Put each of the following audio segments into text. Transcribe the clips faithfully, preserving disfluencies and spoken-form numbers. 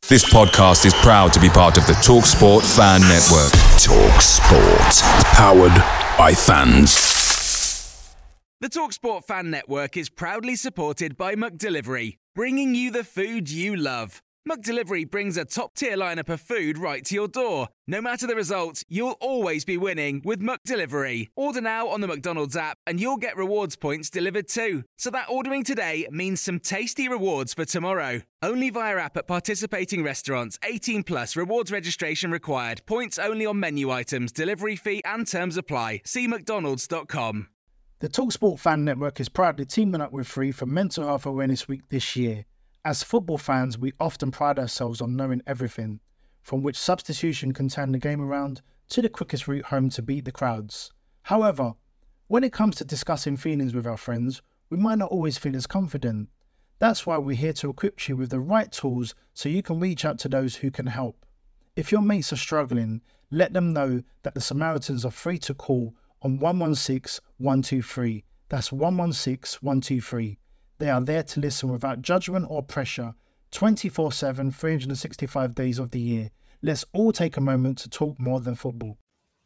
This podcast is proud to be part of the TalkSport Fan Network. TalkSport. Powered by fans. The TalkSport Fan Network is proudly supported by McDelivery, bringing you the food you love. McDelivery brings a top-tier lineup of food right to your door. No matter the result, you'll always be winning with McDelivery. Order now on the McDonald's app and you'll get rewards points delivered too. So that ordering today means some tasty rewards for tomorrow. Only via app at participating restaurants. eighteen plus, rewards registration required. Points only on menu items, delivery fee and terms apply. See mcdonalds dot com. The TalkSport Fan Network is proudly teaming up with Free for Mental Health Awareness Week this year. As football fans, we often pride ourselves on knowing everything, from which substitution can turn the game around to the quickest route home to beat the crowds. However, when it comes to discussing feelings with our friends, we might not always feel as confident. That's why we're here to equip you with the right tools so you can reach out to those who can help. If your mates are struggling, let them know that the Samaritans are free to call on one one six, one two three. That's one one six, one two three. They are there to listen without judgment or pressure, twenty-four seven, three hundred sixty-five days of the year. Let's all take a moment to talk more than football.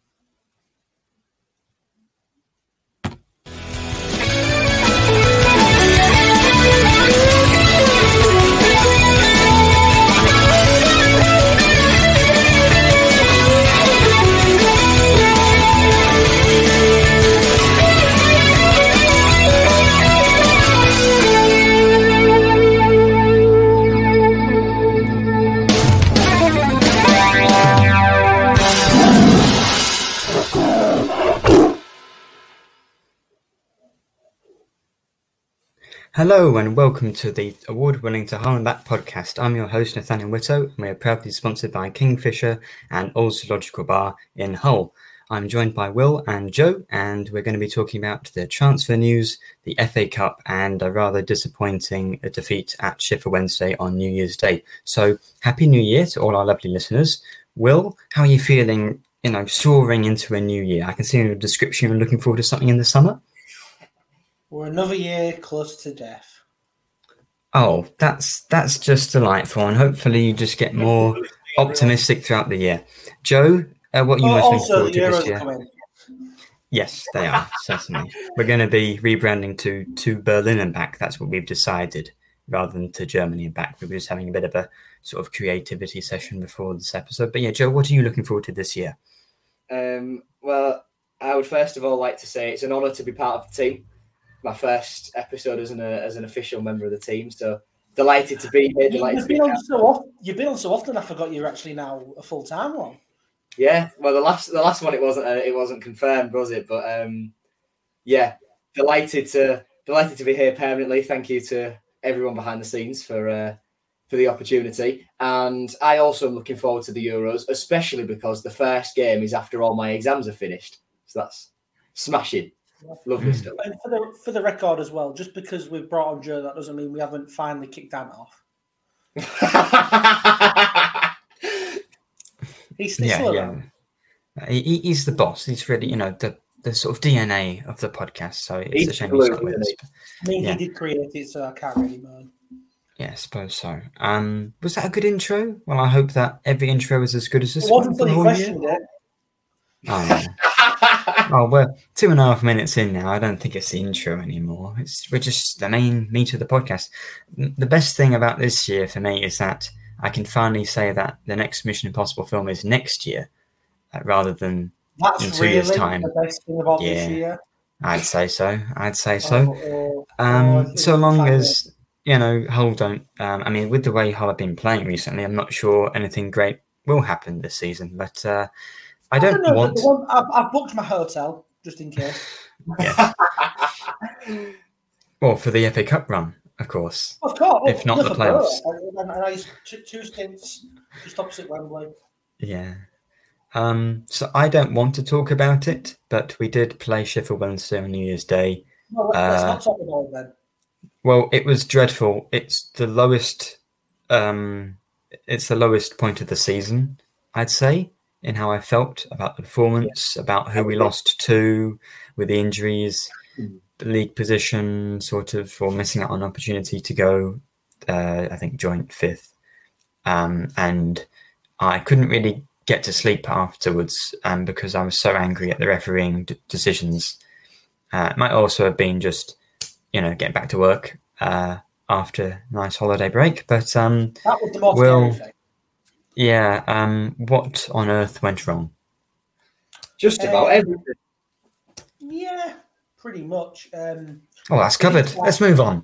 Hello and welcome to the award-winning To Hull and Back podcast. I'm your host Nathaniel Whitto and we are proudly sponsored by Kingfisher and Old Zoological Bar in Hull. I'm joined by Will and Joe and we're going to be talking about the transfer news, the F A Cup and a rather disappointing defeat at Sheffield Wednesday on New Year's Day. So Happy New Year to all our lovely listeners. Will, how are you feeling, you know, soaring into a new year? I can see in your description you're looking forward to something in the summer. We're another year closer to death. Oh, that's that's just delightful, and hopefully you just get more optimistic throughout the year. Joe, uh, what are you oh, most looking forward to this year? Coming. Yes, they are, certainly. We're going to be rebranding to, to Berlin and back. That's what we've decided, rather than to Germany and back. We were just having a bit of a sort of creativity session before this episode. But yeah, Joe, what are you looking forward to this year? Um, well, I would first of all like to say it's an honour to be part of the team. My first episode as an uh, as an official member of the team, so delighted to be here. Delighted you've, to be been on so often, you've been on so often. I forgot you're actually now a full time one. Yeah, well, the last the last one it wasn't uh, it wasn't confirmed, was it? But um, yeah, delighted to delighted to be here permanently. Thank you to everyone behind the scenes for uh, for the opportunity, and I also am looking forward to the Euros, especially because the first game is after all my exams are finished. So that's smashing. Lovely stuff. And for the for the record as well, just because we've brought on Joe, that doesn't mean we haven't finally kicked Dan off. he's still yeah, around. yeah. He, he's the boss. He's really, you know, the, the sort of D N A of the podcast. So it's he's a shame he's not with us. I mean, yeah. he did create it, so I can't really moan. Yeah, I suppose so. Um, was that a good intro? Well, I hope that every intro is as good as this it wasn't one. It wasn't funny question, it. Oh, no. Oh, we're two and a half minutes in now. I don't think it's the intro anymore. It's we're just the main meat of the podcast. The best thing about this year for me is that I can finally say that the next Mission Impossible film is next year, uh, rather than That's in two really years' time. The best thing about yeah, this year. I'd say so. I'd say so. Oh, oh, um, oh, so long as you know Hull don't. Um, I mean, with the way Hull have been playing recently, I'm not sure anything great will happen this season, but. Uh, I don't, I don't know, want. The one, I've, I've booked my hotel just in case. Yeah. Well, for the F A Cup run, of course. Of course. If not the playoffs. And I used two, two stints just opposite Wembley. Yeah. Um, so I don't want to talk about it, but we did play Sheffield Wednesday on New Year's Day. No, let's uh, not talk about it then. Well, it was dreadful. It's the lowest. Um, it's the lowest point of the season, I'd say. In how I felt about the performance, yeah. about who we lost to with the injuries, the league position, sort of, or missing out on an opportunity to go, uh, I think, joint fifth. um, and I couldn't really get to sleep afterwards um, because I was so angry at the refereeing d- decisions. Uh, it might also have been just, you know, getting back to work uh, after a nice holiday break. But um, that was the most Will, scary thing. Yeah, um, what on earth went wrong? Just about Um, everything. Yeah, pretty much. Um, Oh, that's covered. Let's move on.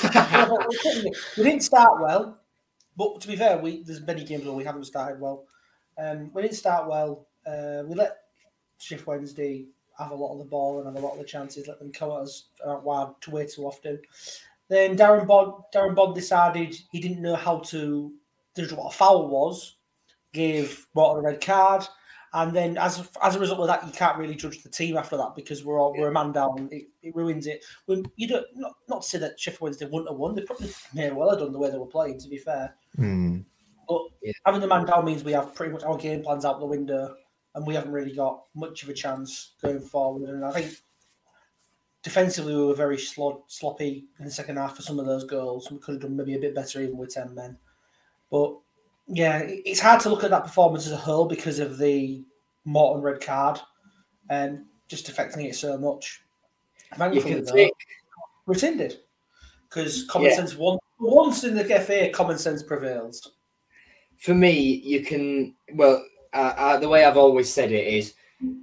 we didn't start well, but to be fair, we there's many games where we haven't started well. Um, we didn't start well. Uh, we let Shift Wednesday have a lot of the ball and have a lot of the chances, let them come at us uh, wild way too often. Then Darren Bond, Darren Bond decided he didn't know how to judge what a foul was, gave Morton a red card, and then as as a result of that, you can't really judge the team after that because we're all, we're a man down. It, it ruins it. When you don't not, not to say that Sheffield Wednesday wouldn't have won, they probably may well have done the way they were playing. To be fair, Mm. but Yeah. having the man down means we have pretty much our game plans out the window, and we haven't really got much of a chance going forward. And I think defensively we were very slod, sloppy in the second half for some of those goals. We could have done maybe a bit better even with ten men, but. Yeah, it's hard to look at that performance as a whole because of the Morton red card and just affecting it so much. You Thankfully, can though, take rescinded because common Yeah. sense won. Once in the F A, common sense prevails. for me, you can, well, uh, uh, the way I've always said it is,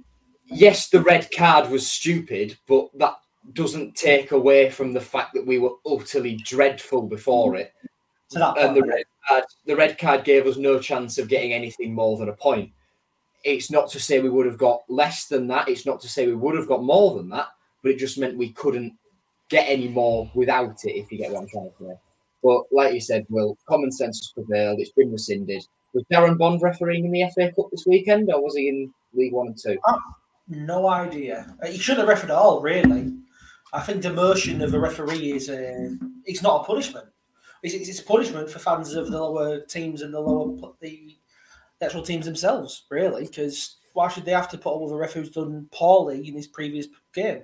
yes, the red card was stupid, but that doesn't take away from the fact that we were utterly dreadful before it. To that And point, the red card, the red card gave us no chance of getting anything more than a point. It's not to say we would have got less than that. It's not to say we would have got more than that, but it just meant we couldn't get any more without it, if you get what I'm trying to say. But like you said, Will, common sense has prevailed. It's been rescinded. Was Darren Bond refereeing in the F A Cup this weekend, or was he in League One and Two? no idea. He shouldn't have refereed at all, really. I think demotion of a referee is a, it's not a punishment. It's, it's a punishment for fans of the lower teams and the lower the, the actual teams themselves, really. Because why should they have to put up with a ref who's done poorly in his previous game?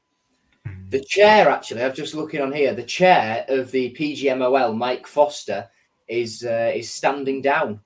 The chair, actually, I'm just looking on here. The chair of the P G M O L, Mike Foster, is uh, is standing down.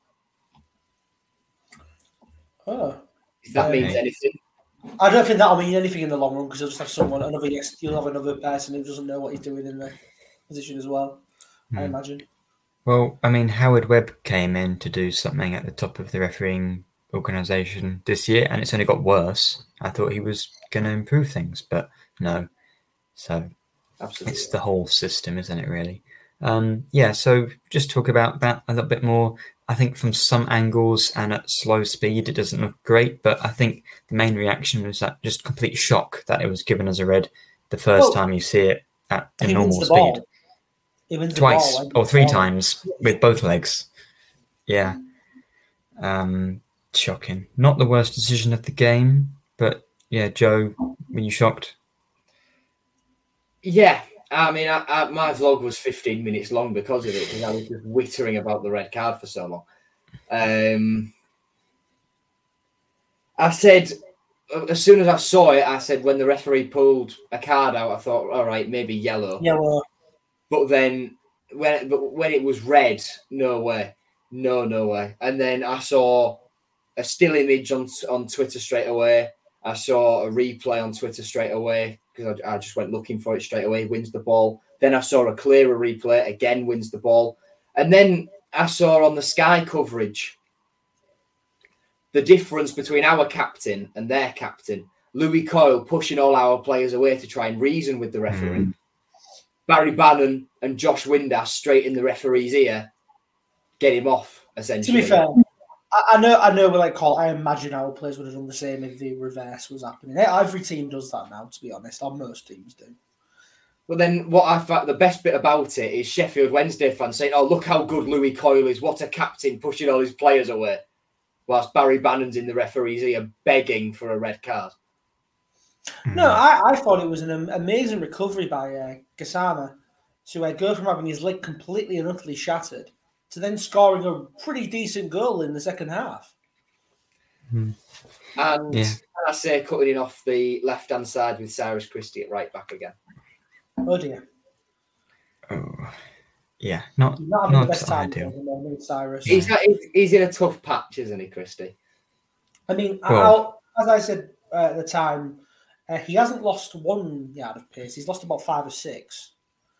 Oh. If that Okay. means anything. I don't think that'll mean anything in the long run because you'll just have someone, another yes, you'll have another person who doesn't know what he's doing in the position as well. I Hmm. imagine. Well, I mean, Howard Webb came in to do something at the top of the refereeing organisation this year, and it's only got worse. I thought he was going to improve things, but no. So Absolutely. it's the whole system, isn't it, really? Um, yeah, so just talk about that a little bit more. I think from some angles and at slow speed, it doesn't look great, but I think the main reaction was that just complete shock that it was given as a red the first Well, time you see it at in he wins normal the speed. ball. He wins the Twice ball, like, or three ball. times with both legs. Yeah. Um, shocking. Not the worst decision of the game, but yeah, Joe, were you shocked? Yeah, I mean, I, I, my vlog was fifteen minutes long because of it, because I was just wittering about the red card for so long. Um, I said, as soon as I saw it, I said, when the referee pulled a card out, I thought, all right, maybe yellow. Yellow. But then when but when it was red, no way, no, no way. And then I saw a still image on on Twitter straight away. I saw a replay on Twitter straight away because I, I just went looking for it straight away. Wins the ball. Then I saw a clearer replay again. Wins the ball. And then I saw on the Sky coverage the difference between our captain and their captain. Louis Coyle pushing all our players away to try and reason with the referee. Mm. Barry Bannon and Josh Windass straight in the referee's ear, get him off, To essentially. be fair, I, I know I know what I call. I imagine our players would have done the same if the reverse was happening. Every team does that now, to be honest. Or most teams do. But then what I found, the best bit about it is Sheffield Wednesday fans saying, oh, look how good Louis Coyle is. What a captain, pushing all his players away. Whilst Barry Bannon's in the referee's ear begging for a red card. No, I, I thought it was an am- amazing recovery by uh, Gassama to uh, go from having his leg completely and utterly shattered to then scoring a pretty decent goal in the second half. And Yeah. can I say, cutting it off the left-hand side with Cyrus Christie at right back again. Oh dear. Oh. yeah, not He's not having the not best time ideal. at the moment, Cyrus. He's, he's he's in a tough patch, isn't he, Christy? I mean, Well- I'll, as I said uh, at the time, uh, he hasn't lost one yard of pace. He's lost about five or six.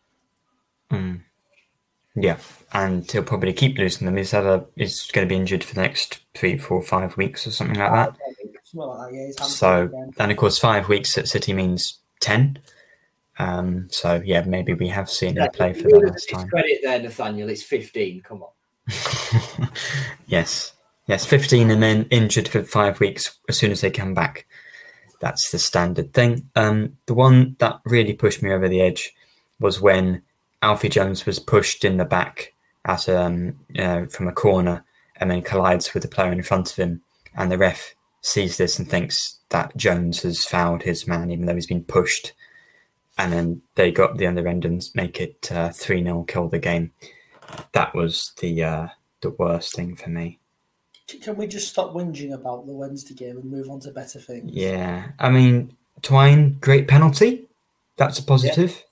Mm. Yeah, and he'll probably keep losing them. He's had a he's going to be injured for the next three, four, five weeks or something like that. Something like that, yeah. He's hampered So, again. and of course, five weeks at City means ten. Um, so yeah, maybe we have seen him play for the last time. Credit there, Nathaniel. It's fifteen. Come on. Yes, yes, fifteen and then injured for five weeks as soon as they come back. That's the standard thing. Um, the one that really pushed me over the edge was when Alfie Jones was pushed in the back at um, uh, from a corner and then collides with the player in front of him, and the ref sees this and thinks that Jones has fouled his man even though he's been pushed, and then they got the other end and make it uh, three nil, kill the game. That was the uh, the worst thing for me. Can we just stop whinging about the Wednesday game and move on to better things? Yeah, I mean, Twine, great penalty. That's a positive.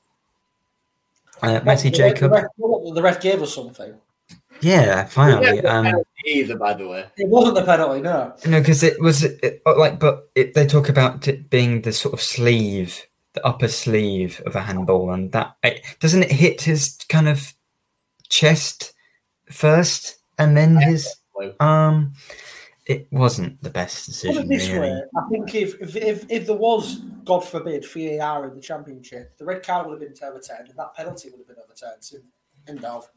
Uh, Messi the, Jacob. The ref, the ref gave us something. Yeah, finally. Um, Either, by the way. It wasn't the penalty, no. no, because it was it, like, but it, they talk about it being the sort of sleeve, the upper sleeve of a handball, and that it, doesn't it hit his kind of chest first, and then his arm. It wasn't the best decision. Put it this really. way, I think if, if if if there was, God forbid, V A R in the Championship, the red card would have been overturned, and that penalty would have been overturned. So, end of.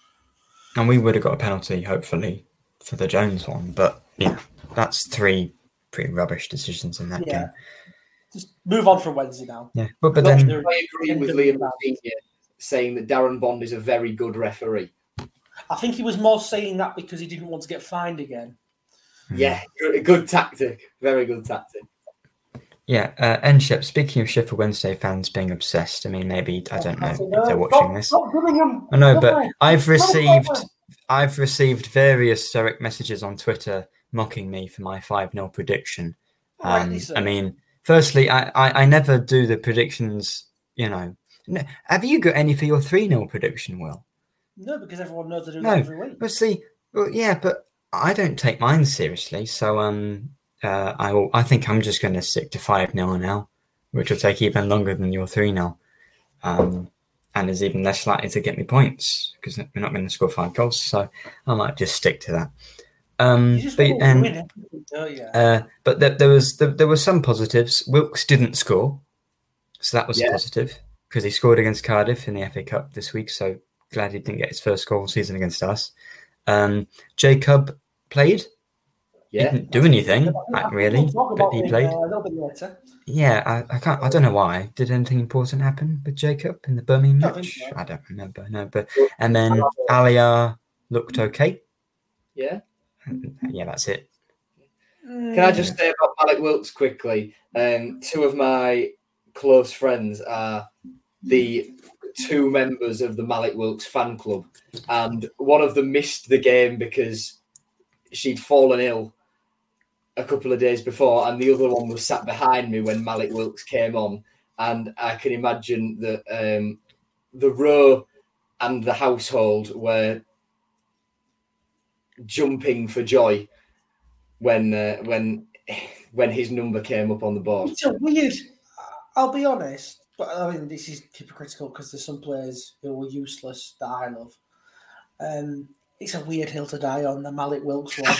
And we would have got a penalty, hopefully, for the Jones one. But yeah, that's three pretty rubbish decisions in that Yeah. game. Just move on from Wednesday now. Yeah, but but Not then sure. I agree with Liam Senior saying that Darren Bond is a very good referee. I think he was more saying that because he didn't want to get fined again. Yeah, good, good tactic. Very good tactic. yeah, uh, Enshep. Speaking of Sheffield Wednesday fans being obsessed, I mean, maybe I don't know if they're watching this. Stop giving him. I know, but I've Stop received it. I've received various direct messages on Twitter mocking me for my five nil prediction. Um, Rightly so. I mean, firstly, I, I, I never do the predictions, you know. No, have you got any for your three nil prediction, Will? No, because everyone knows to do No, that every week. but see, well, yeah, but I don't take mine seriously, so um, uh, I will. I think I'm just going to stick to five nil now, which will take even longer than your three nil, um, and is even less likely to get me points because we're not going to score five goals. So I might just stick to that. Um, You just but want to and win everything, don't you? uh, but there, there was there, there were some positives. Wilkes didn't score, so that was Yeah. a positive because he scored against Cardiff in the F A Cup this week. So glad he didn't get his first goal of the season against us. Um, Jacob played. He Yeah. didn't do anything, I like, think really, we'll talk but about he him, played. uh, a little bit later. Yeah, I, I can't. I don't know why. Did anything important happen with Jacob in the Birmingham I think match? so. I don't remember. No, but and then Aliar looked okay. Yeah. Yeah, that's it. Can I just say about Malik Wilkes quickly? Um, two of my close friends are the two members of the Malik Wilkes fan club, and one of them missed the game because she'd fallen ill a couple of days before, and the other one was sat behind me when Malik Wilkes came on. And I can imagine that um, the row and the household were jumping for joy when uh, when when his number came up on the board. It's a weird. I'll be honest, but I mean this is hypocritical because there's some players who were useless that I love. Um, it's a weird hill to die on, the Malik Wilkes one.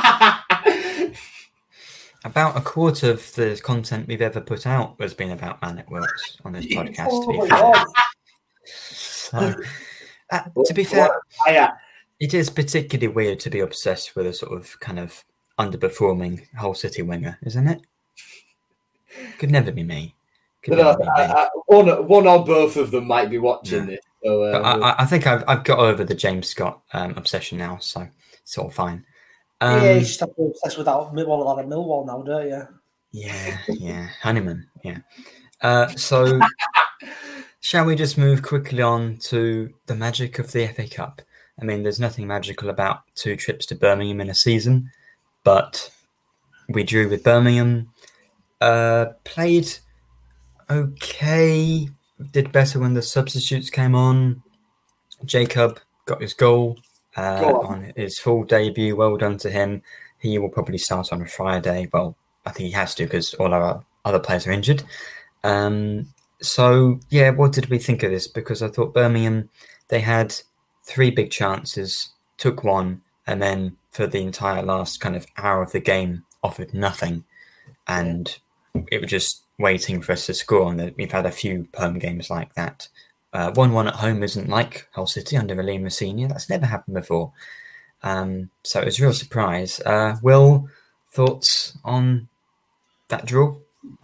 About a quarter of the content we've ever put out has been about Malik Wilkes on this podcast. To be Oh, fair, God. so, uh, to be fair, Yeah, it is particularly weird to be obsessed with a sort of kind of underperforming Hull City winger, isn't it? Could never be me. Could but, never uh, be me. I, I, one one or both of them might be watching Yeah. this. So, uh, But I, I- I think I've I've got over the James Scott um, obsession now, so it's all fine. Um, yeah, you just have to be obsessed with that Millwall out of Millwall now, don't you? yeah, yeah, Honeyman, yeah. Uh, so, shall we just move quickly on to the magic of the F A Cup? I mean, there's nothing magical about two trips to Birmingham in a season, but we drew with Birmingham, uh, played okay, did better when the substitutes came on. Jacob got his goal uh, Go on. on his full debut. Well done to him. He will probably start on a Friday. Well, I think he has to because all our other players are injured. Um, so, yeah, what did we think of this? Because I thought Birmingham, they had three big chances, took one, and then for the entire last kind of hour of the game, offered nothing. And it was just waiting for us to score. And we've had a few home games like that. Uh, one one at home isn't like Hull City under Alima Senior. That's never happened before. Um, so it was a real surprise. Uh, Will, thoughts on that draw?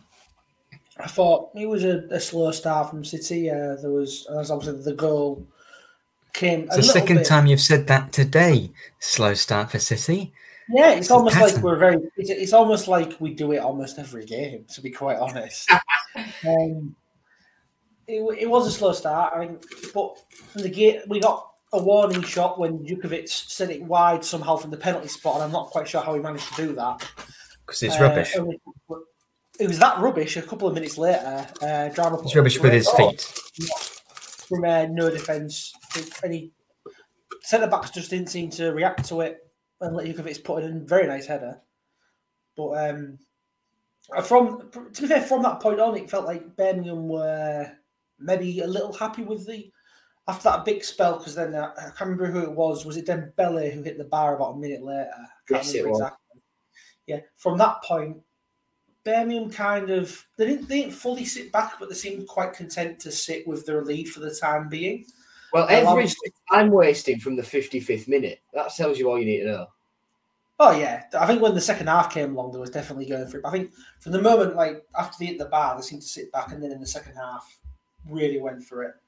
I thought it was a, a slow start from City. Uh, there was, there was obviously the goal came. It's the second bit. time you've said that today. Slow start for City. Yeah, it's, it's almost like we're very. It's, it's almost like we do it almost every game. To be quite honest, um, it, it was a slow start. I mean, but from the gate we got a warning shot when Jukovic sent it wide somehow from the penalty spot, and I'm not quite sure how he managed to do that. Because it's uh, rubbish. It was that rubbish. A couple of minutes later, uh, Drama it's rubbish with his feet from uh, no defence. Any centre backs just didn't seem to react to it, and let Jukovic put it in. Very nice header. But um, from to be fair, from that point on, it felt like Birmingham were maybe a little happy with the after that big spell, because then uh, I can't remember who it was. Was it Dembele who hit the bar about a minute later? I can't yes, remember it was. exactly. Yeah, from that point, Birmingham kind of they didn't they didn't fully sit back, but they seemed quite content to sit with their lead for the time being. Well, every time wasting from the fifty-fifth minute, that tells you all you need to know. Oh yeah, I think when the second half came along, there was definitely going for it. I think from the moment like after they hit the bar, they seemed to sit back, and then in the second half, really went for it.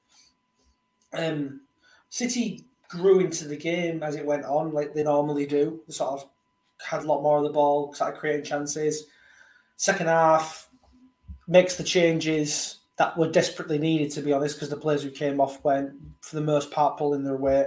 Um, City grew into the game as it went on, like they normally do. They sort of had a lot more of the ball, started creating chances. Second half makes the changes that were desperately needed, to be honest, because the players who came off went, for the most part, pulling their weight.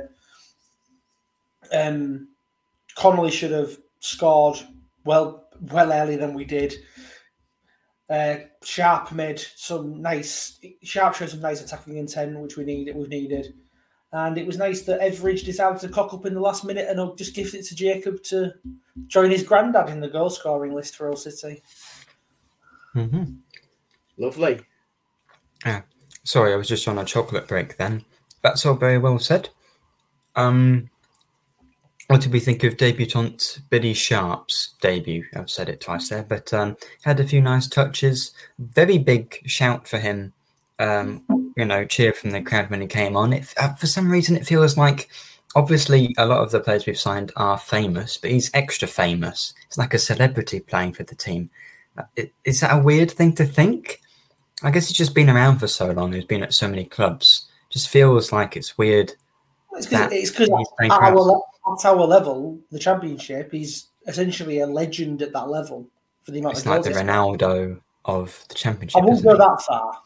Um, Connolly should have scored well, well earlier than we did. Uh, Sharp made some nice, Sharp showed some nice attacking intent, which we needed. We've needed, and it was nice that Everidge decided to cock up in the last minute and just gift it to Jacob to join his granddad in the goal scoring list for Hull City. Mm-hmm. Lovely. Yeah. Sorry, I was just on a chocolate break then. That's all very well said. Um, what did we think of debutant Billy Sharp's debut? I've said it twice there, but um, had a few nice touches. Very big shout for him. Um, you know, cheer from the crowd when he came on. It, uh, for some reason, it feels like, obviously, a lot of the players we've signed are famous, but he's extra famous. It's like a celebrity playing for the team. Is that a weird thing to think? I guess he's just been around for so long. He's been at so many clubs. Just feels like it's weird. It's because at, our, at our level, the Championship, he's essentially a legend at that level for the amount it's of like goals. The Ronaldo of the Championship. I won't go that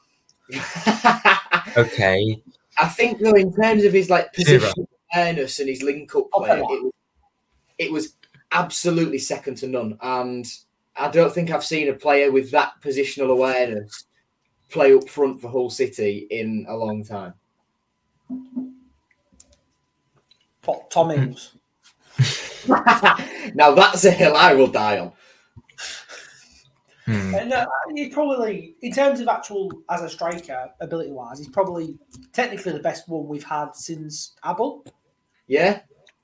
far. Okay. I think, though, in terms of his like position awareness and his link-up play, it was, it was absolutely second to none. And I don't think I've seen a player with that positional awareness play up front for Hull City in a long time. Tom Ings. Now that's a hill I will die on. Hmm. And, uh, he's probably, in terms of actual, as a striker, ability-wise, he's probably technically the best one we've had since Abel. Yeah.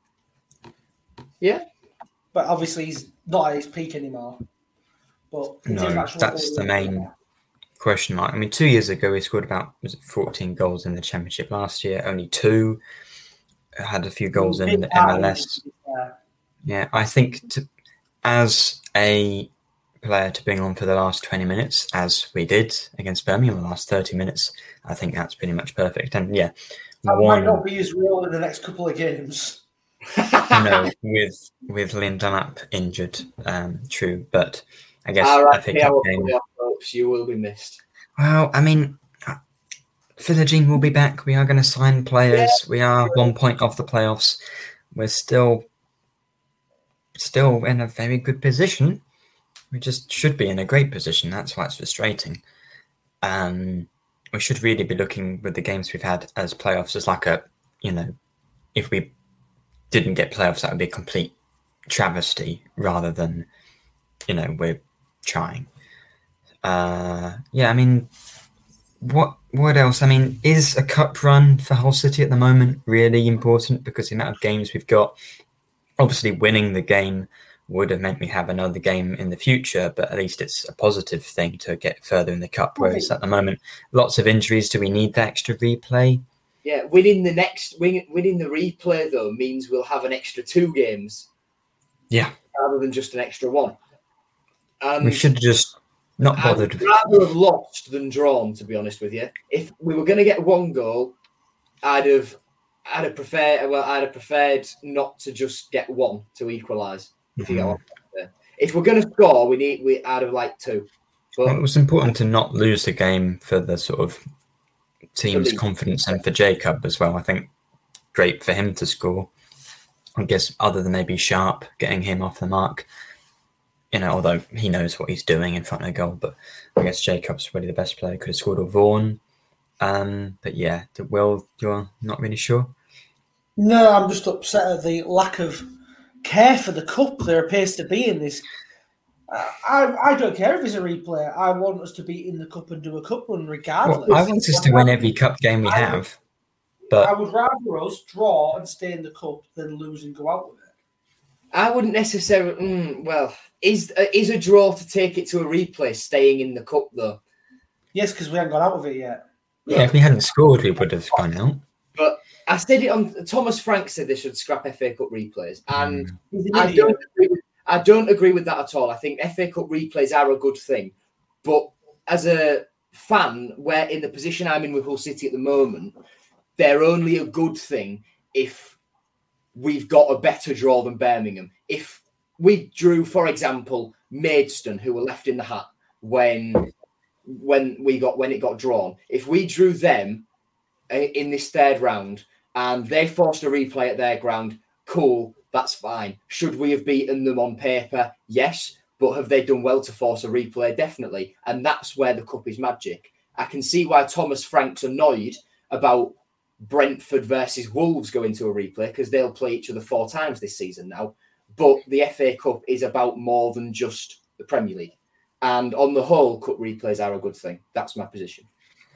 Yeah. But obviously he's not at his peak anymore. But no, that's the main question mark. I mean, two years ago, he scored about was it fourteen goals in the Championship. Last year, only two. Had a few goals in the M L S. Yeah, yeah I think to, as a player to bring on for the last twenty minutes, as we did against Birmingham the last thirty minutes, I think that's pretty much perfect. And yeah, that one, might not be his role in the next couple of games. No, with with Liam Dunlap injured, um, true, but I guess All right, I think yeah, you will be missed. Well, I mean, Philogene will be back. We are going to sign players. Yeah. We are one point off the playoffs. We're still still in a very good position. We just should be in a great position. That's why it's frustrating. Um, we should really be looking with the games we've had as playoffs as like a you know, if we didn't get playoffs, that would be a complete travesty rather than, you know, we're trying. Uh, yeah, I mean, what what else? I mean, is a cup run for Hull City at the moment really important? Because the amount of games we've got, obviously winning the game would have meant we have another game in the future, but at least it's a positive thing to get further in the cup. Whereas at the moment, lots of injuries. Do we need the extra replay? Yeah, winning the next win, winning the replay though means we'll have an extra two games. Yeah, rather than just an extra one. And we should just not bothered. I'd rather have lost than drawn, to be honest with you. If we were going to get one goal, I'd have, I'd have preferred. Well, I'd have preferred not to just get one to equalise. If you get one, if we're going to score, we need. We I'd have liked two. But well, it was important to not lose the game for the sort of team's confidence and for Jacob as well. I think great for him to score. I guess other than maybe Sharp getting him off the mark, you know, although he knows what he's doing in front of the goal, but I guess Jacob's really the best player. Could have scored or Vaughan. Um, but yeah, Will, you're not really sure? No, I'm just upset at the lack of care for the cup there appears to be in this. Uh, I I don't care if it's a replay. I want us to be in the cup and do a cup run regardless. Well, I want us to win every cup game we have. But I would rather us draw and stay in the cup than lose and go out with it. I wouldn't necessarily. Mm, well, is uh, is a draw to take it to a replay staying in the cup though? Yes, because we haven't got out of it yet. Yeah, if we hadn't scored, we would have gone out. But I said it on. Thomas Frank said they should scrap F A Cup replays, and Mm. I don't. Agree with, I don't agree with that at all. I think F A Cup replays are a good thing, but as a fan, where in the position I'm in with Hull City at the moment, they're only a good thing if we've got a better draw than Birmingham. If we drew, for example, Maidstone, who were left in the hat when when we got when it got drawn. If we drew them in this third round and they forced a replay at their ground, cool, that's fine. Should we have beaten them on paper? Yes. But have they done well to force a replay? Definitely. And that's where the cup is magic. I can see why Thomas Frank's annoyed about Brentford versus Wolves going to a replay because they'll play each other four times this season now. But the F A Cup is about more than just the Premier League. And on the whole, cup replays are a good thing. That's my position.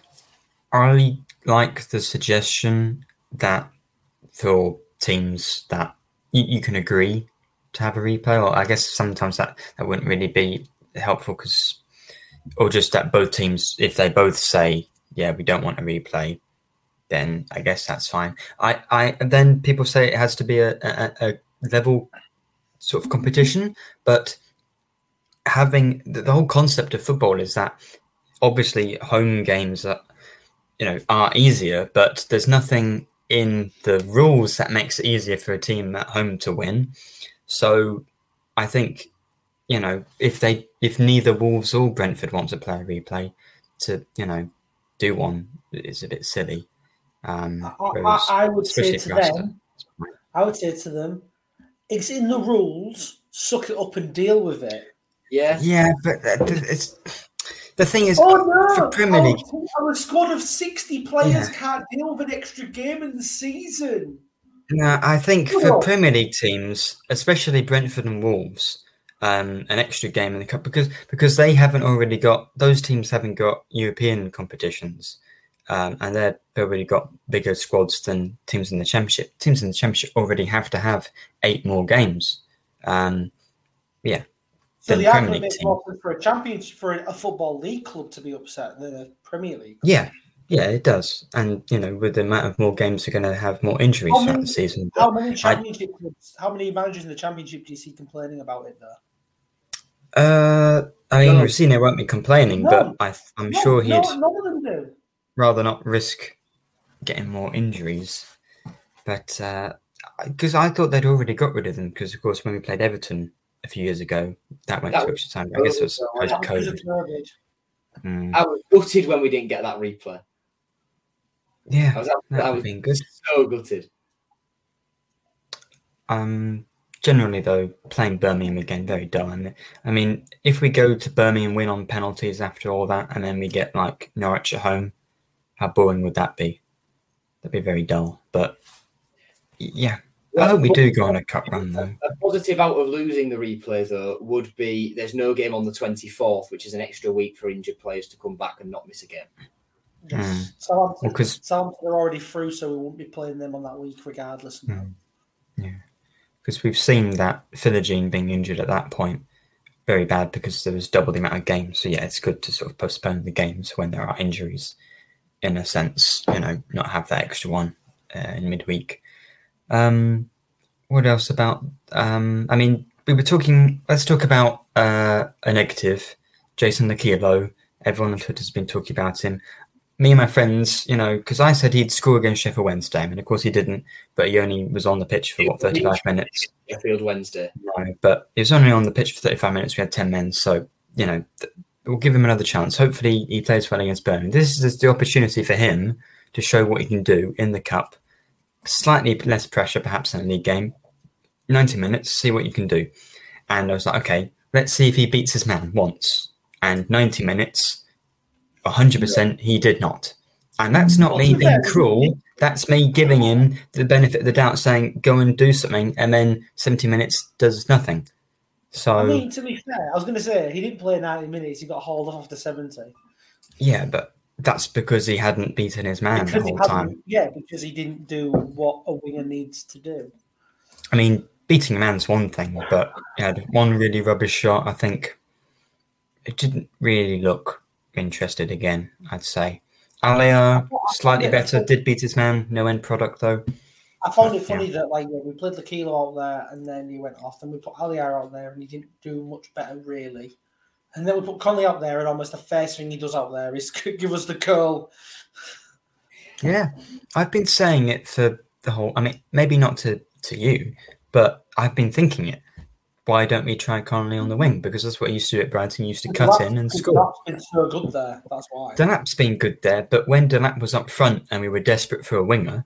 I like the suggestion that for teams that you, you can agree to have a replay, or I guess sometimes that, that wouldn't really be helpful because, or just that both teams, if they both say, yeah, we don't want a replay, then I guess that's fine. I, I then people say it has to be a, a, a level sort of competition, but having the, the whole concept of football is that obviously home games are, you know, are easier, but there's nothing in the rules that makes it easier for a team at home to win. So I think, you know, if they if neither Wolves or Brentford want to play a replay, to, you know, do one is a bit silly. Um, I, I, I would say to them, I would say to them, it's in the rules. Suck it up and deal with it. Yeah, yeah, but it's the thing is, oh no, for Premier League, oh, a squad of sixty players yeah. can't deal with an extra game in the season. No, I think Come for on. Premier League teams, especially Brentford and Wolves, um, an extra game in the cup because because they haven't already got those teams haven't got European competitions. Um, and they've already got bigger squads than teams in the Championship. Teams in the Championship already have to have eight more games. Um, yeah. So than the Premier argument League makes team. more sense for a championship, for a football league club to be upset than a Premier League. Yeah, yeah, it does. And, you know, with the amount of more games, they're going to have more injuries How throughout many, the season. how But many I- championship clubs, how many managers in the championship do you see complaining about it though? Uh, I mean, No. Rossini won't be complaining, No. but I, I'm No, sure he'd no, none of them do. rather not risk getting more injuries. But because I thought they'd already got rid of them, because of course when we played Everton a few years ago, that went That to was- extra time. I guess it was that post Because of COVID. COVID. Mm. I was gutted when we didn't get that replay. Yeah, I was, that I would have was been good. so gutted. Um, generally though, playing Birmingham again, very dull. And I mean, if we go to Birmingham, win on penalties after all that, and then we get like Norwich at home, how boring would that be? That'd be very dull. But Yeah. I hope we do go on a cup run, though. A positive out of losing the replay, though, would be there's no game on the twenty-fourth, which is an extra week for injured players to come back and not miss a game. Yes. Mm. Southampton, Well, Southampton are already through, so we won't be playing them on that week regardless. Mm. Yeah. Because we've seen that Philogene being injured at that point very bad because there was double the amount of games. So, yeah, it's good to sort of postpone the games when there are injuries, in a sense, you know, not have that extra one uh, in midweek. Um, what else about, um, I mean, we were talking, let's talk about uh, a negative, Jason Lakilo. Everyone on Twitter has been talking about him. Me and my friends, you know, because I said he'd score against Sheffield Wednesday, and of course he didn't, but he only was on the pitch for, what, thirty-five minutes? Sheffield Wednesday. No, but he was only on the pitch for thirty-five minutes. We had ten men, so, you know, th- we'll give him another chance. Hopefully he plays well against Burnley. This is the opportunity for him to show what he can do in the Cup. Slightly less pressure, perhaps, than a league game. ninety minutes, see what you can do. And I was like, okay, let's see if he beats his man once. And ninety minutes, one hundred percent he did not. And that's not me being cruel. That's me giving him the benefit of the doubt, saying, go and do something. And then seventy minutes does nothing. So, I mean, to be fair, I was going to say, he didn't play ninety minutes. He got hauled off after seventy. Yeah, but that's because he hadn't beaten his man Because the he whole hasn't- time. Yeah, because he didn't do what a winger needs to do. I mean, beating a man's one thing, but he had one really rubbish shot. I think it didn't really look interested again, I'd say. Alia, slightly better, did beat his man. No end product, though. I found it Yeah. funny that like yeah, we played the Kilo out there and then he went off. Then we put Aliar out there and he didn't do much better really. And then we put Conley out there and almost the first thing he does out there is give us the curl. Yeah, I've been saying it for the whole. I mean, maybe not to, to you, but I've been thinking it. Why don't we try Connolly on the wing? Because that's what he used to do at Brighton. He used to cut in and score. Delap's been so good there. That's why. Delap's been good there, but when Delap was up front and we were desperate for a winger,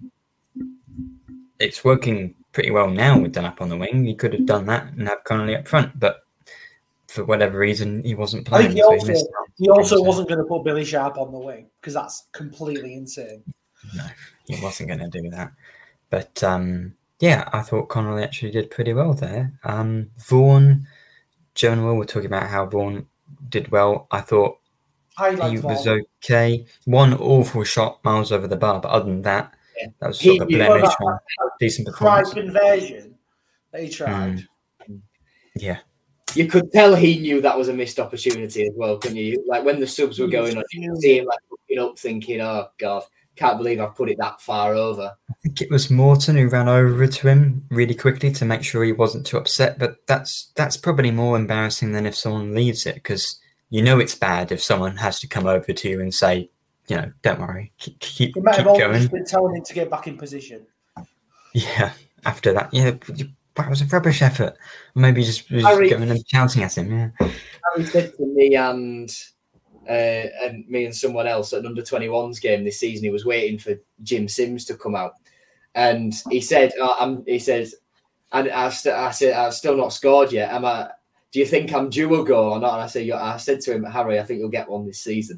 it's working pretty well now with Delap on the wing. He could have done that and have Connolly up front, but for whatever reason, he wasn't I think playing. he so also, he, missed he also games wasn't going to put Billy Sharp on the wing because that's completely insane. there. No, he wasn't going to do that. But um, yeah, I thought Connolly actually did pretty well there. Um, Vaughan, Joe and Will were talking about how Vaughan did well. I thought I like he was Vaughan. okay. One awful shot miles over the bar, but other than that, Yeah. that was He- sort of a he- blemish Well, on decent Cried performance. conversion that he tried. Mm. Yeah. You could tell he knew that was a missed opportunity as well, couldn't you? Like when the subs were going on, you could see him like looking up, thinking, "Oh God, can't believe I've put it that far over." I think it was Morton who ran over to him really quickly to make sure he wasn't too upset. But that's that's probably more embarrassing than if someone leaves it, because you know it's bad if someone has to come over to you and say, you know, don't worry, keep keep, He might keep have also going. just been telling him to get back in position. Yeah. After that, yeah, that was a rubbish effort. Or maybe just was Harry- going and shouting at him. Yeah. Harry said to me and uh, and me and someone else at an under twenty-ones game this season, he was waiting for Jim Sims to come out, and he said, oh, "I'm." He says, "And I've, st- I said I've still not scored yet. Am I? Do you think I'm due a goal or not?" And I said, "I said to him, Harry, I think you'll get one this season."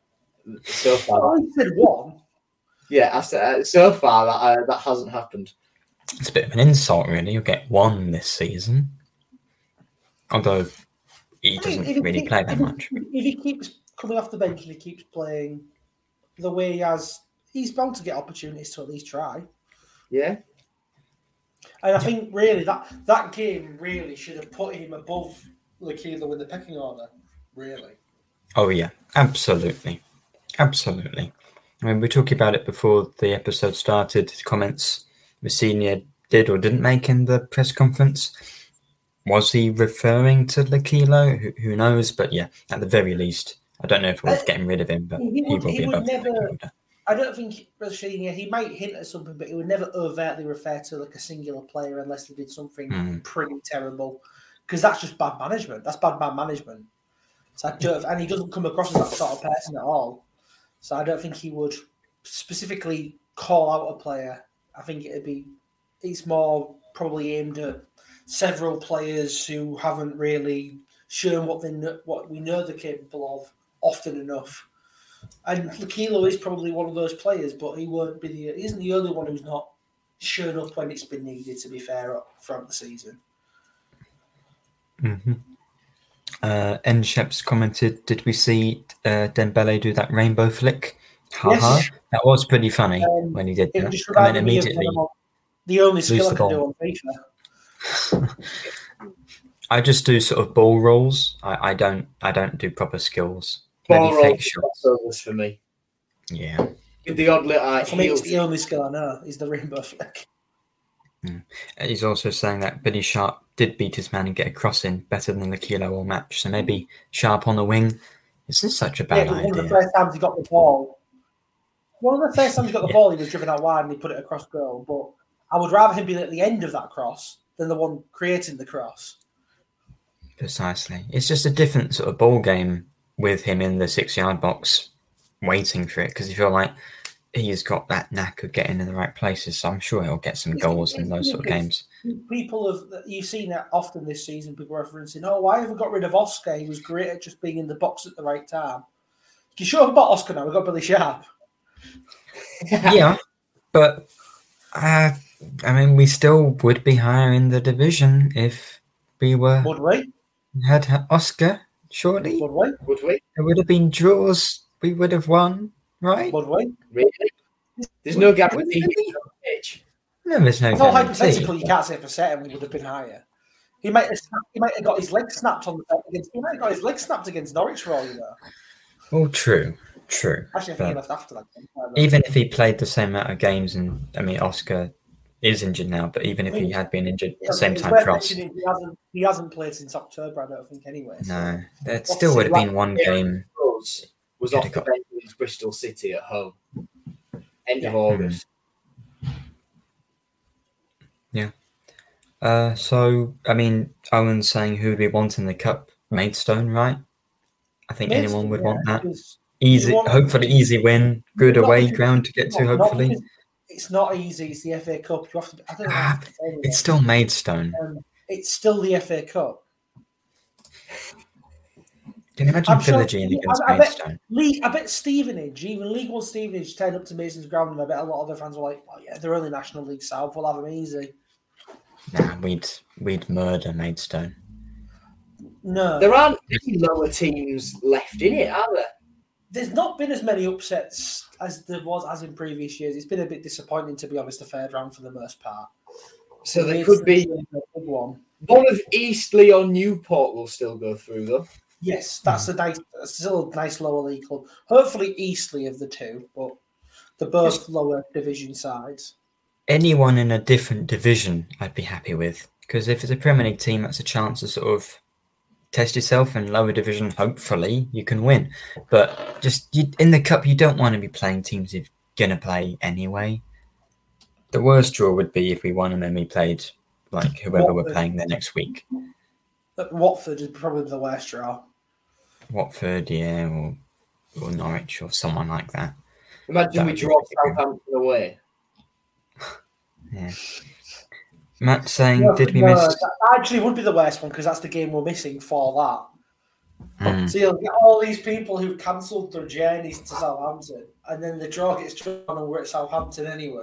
So far, Oh, he said one. yeah. I said, uh, so far that uh, that hasn't happened. It's a bit of an insult, really. You'll get one this season. Although he I mean, doesn't if he really keep- play that if he- much. If he keeps coming off the bench and he keeps playing the way he has, he's bound to get opportunities to at least try. Yeah. And I think really that that game really should have put him above Lakilo in the pecking order. Really. Oh, yeah. Absolutely. Absolutely. I mean, we were talking about it before the episode started. Comments Messina did or didn't make in the press conference. Was he referring to Lakilo? Who, who knows? But yeah, at the very least, I don't know if we're Uh, getting rid of him, but he he, would- will he be would above the never- pecking order. I don't think Rashenia, he might hint at something, but he would never overtly refer to like a singular player unless they did something Mm. pretty terrible. Because that's just bad management. That's bad man management. So I don't, and he doesn't come across as that sort of person at all. So I don't think he would specifically call out a player. I think it'd be it's more probably aimed at several players who haven't really shown what they know, what we know they're capable of often enough. And Lakilo is probably one of those players, but he won't be the. He isn't the only one who's not shown up when it's been needed, to be fair, throughout the season. Mm-hmm. Uh, Ensheps commented, did we see uh, Dembele do that rainbow flick? Ha ha. Yes. That was pretty funny Um, when he did It that. just And then reminded me of immediately, um, the only skill lose I the can do ball. on FIFA. I just do sort of ball rolls. I, I don't I don't do proper skills. Maybe Ball roll fake shots. crossovers for me. Yeah. With the odd little uh, For me, heel. it's the only skill I know is the rainbow flick. Mm. He's also saying that Billy Sharp did beat his man and get a cross in better than the kilo or match. So maybe Sharp on the wing. Is this such a bad Yeah, one idea? of the first times he got the ball, one of the first times he got the Yeah. ball, he was driven out wide and he put it across goal. But I would rather him be at the end of that cross than the one creating the cross. Precisely. It's just a different sort of ball game with him in the six-yard box waiting for it because you feel like he's got that knack of getting in the right places. So I'm sure he'll get some goals in those sort of games. People have, you've seen that often this season, people referencing, oh, why have we got rid of Oscar? He was great at just being in the box at the right time. You sure about Oscar now? We've got Billy Sharp. Yeah, but uh, I mean, we still would be higher in the division if we were Would we? had Oscar. Surely, Would we? Would we? it would have been draws. We would have won, right? Would we? Really? There's no Would- guarantee. would we? on the pitch. No, there's no It's all guarantee. hypothetical. You can't say for certain we would have been higher. He might have, snapped, he might have got his leg snapped on the against. He might have got his leg snapped against Norwich for all you know. Well, true, true. Actually, I think But he left after that. even if he played the same amount of games, and I mean, Oscar is injured now, but even if he had been injured at the same It's time worth for us, mentioning He hasn't, he hasn't played since October, I don't think, anyway. so- no, there What's still would have it been one like? game. Was, was Could off have the got- bench against Bristol City at home. End of Yeah. August. Uh, so I mean, Owen's saying who do we want in the cup? Maidstone, right? I think Maidstone, anyone would yeah, want that. because- Easy, want- hopefully easy win, good Not away because- ground to get to. not- not Hopefully, because It's not easy. It's the F A Cup. You have to. I don't know. Ah, how to say it. it's still Maidstone. Um, it's still the F A Cup. Can you imagine I'm sure- Philogene against I- I bet- Maidstone? League, I bet Stevenage, even League One Stevenage, turned up to Mason's ground, and I bet a lot of their fans were like, "Oh yeah, they're only National League South. We'll have them easy." Nah, we'd we'd murder Maidstone. No, There aren't any lower teams left in it, are there? there's not been as many upsets as there was as in previous years. It's been a bit disappointing, to be honest, the third round for the most part. So there It's could be a big one. one of Eastleigh or Newport will still go through, though. Yes, that's a nice, that's still a nice lower league club. Hopefully, Eastleigh of the two, but they're both lower division sides. Anyone in a different division, I'd be happy with, because if it's a Premier League team, that's a chance to sort of test yourself in lower division. Hopefully, you can win, but just you, in the cup, you don't want to be playing teams you're gonna play anyway. The worst draw would be if we won and then we played like whoever we're Watford. playing the next week. But Watford is probably the worst draw. Watford, yeah, or, or Norwich, or someone like that. Imagine That we would be draw really good. Southampton away. Yeah. Matt saying, No, did we no, miss? that actually would be the worst one because that's the game we're missing for that. Hmm. So you'll get all these people who've cancelled their journeys to Southampton, and then the draw gets drawn and we're at Southampton anyway.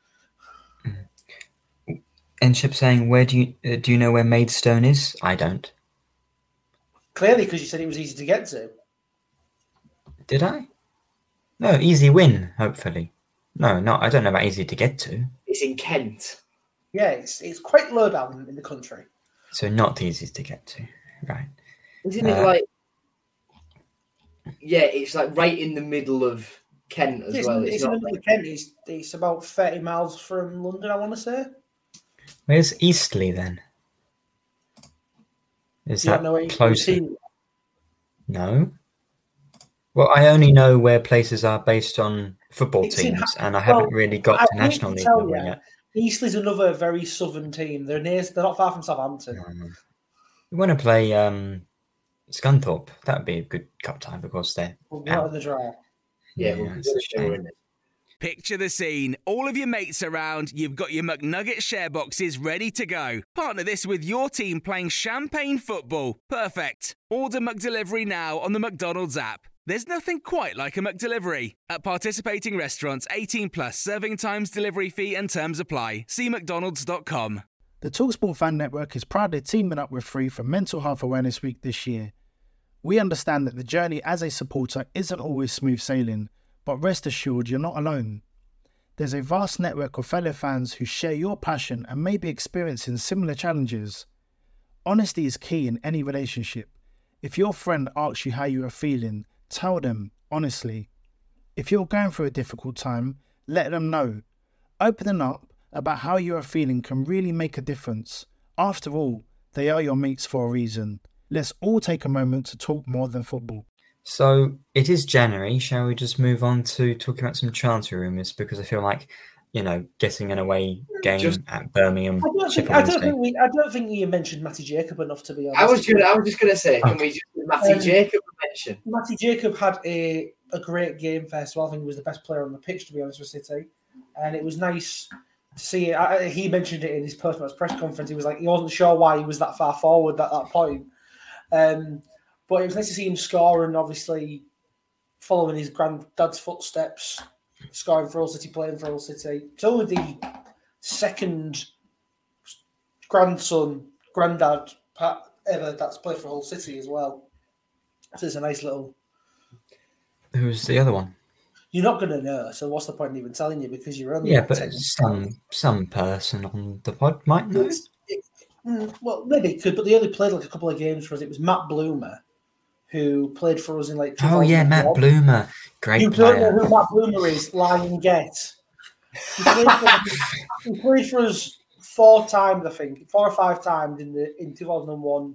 Enship saying, where do you uh, do you know where Maidstone is? I don't. Clearly, because you said it was easy to get to. Did I? No, easy win. Hopefully, no, not. I don't know about easy to get to. It's in Kent. Yeah, it's it's quite low down in the country. So not easy to get to, right? Isn't it Uh, like... Yeah, it's like right in the middle of Kent as It's, well. it's, It's in not the middle like... of Kent. It's, it's about thirty miles from London, I want to say. Where's Eastleigh then? Is You that don't know where you closer? see- No. Well, I only know where places are based on football It's in teams, Ha- and I well, haven't really got I to hate National to League tell level you, yet. Eastleigh's another very southern team. They're near. They're not far from Southampton. Um, we want to play um, Scunthorpe. That would be a good cup tie because they're We're not out. in the draw. Yeah, Yeah, we'll it's a we'll shame. in it. Picture the scene. All of your mates around, you've got your McNugget share boxes ready to go. Partner this with your team playing champagne football. Perfect. Order McDelivery now on the McDonald's app. There's nothing quite like a McDelivery. At participating restaurants, eighteen plus, serving times, delivery fee and terms apply. See mcdonalds dot com. The TalkSport Fan Network is proudly teaming up with Free for Mental Health Awareness Week this year. We understand that the journey as a supporter isn't always smooth sailing, but rest assured you're not alone. There's a vast network of fellow fans who share your passion and may be experiencing similar challenges. Honesty is key in any relationship. If your friend asks you how you are feeling, tell them honestly. If you're going through a difficult time, let them know. Opening up about how you are feeling can really make a difference. After all, they are your mates for a reason. Let's all take a moment to talk more than football. So it is January. Shall we just move on to talking about some transfer rumours? Because I feel like, you know, getting an away game Just- at Birmingham. I don't, think, Sheffield I, don't Wednesday. think we, I don't think you mentioned Matty Jacob enough, to be honest. I was gonna, I was just going to say, can we just Matty Um, Jacob mention? Matty Jacob had a, a great game first of all. I think he was the best player on the pitch, to be honest with City. And it was nice to see it. I, he mentioned it in his post-match press conference. He was like, he wasn't sure why he was that far forward at that point. Um, but it was nice to see him score and obviously following his granddad's footsteps, scoring for Hull City, playing for Hull City. It's only the second grandson, granddad ever that's played for Hull City as well. So it's a nice little... Who's the other one? You're not going to know, so what's the point in even telling you? Because you're only... Yeah, but ten. some some person on the pod might know. It's- it- mm, well, maybe it could, but they only played like a couple of games for us. It was Matt Bloomer, who played for us in like... Oh yeah, Matt two thousand one. Bloomer, great You don't know player. who Matt Bloomer is, lie and get. He played, for, he played for us four times, I think, four or five times in the in two thousand one.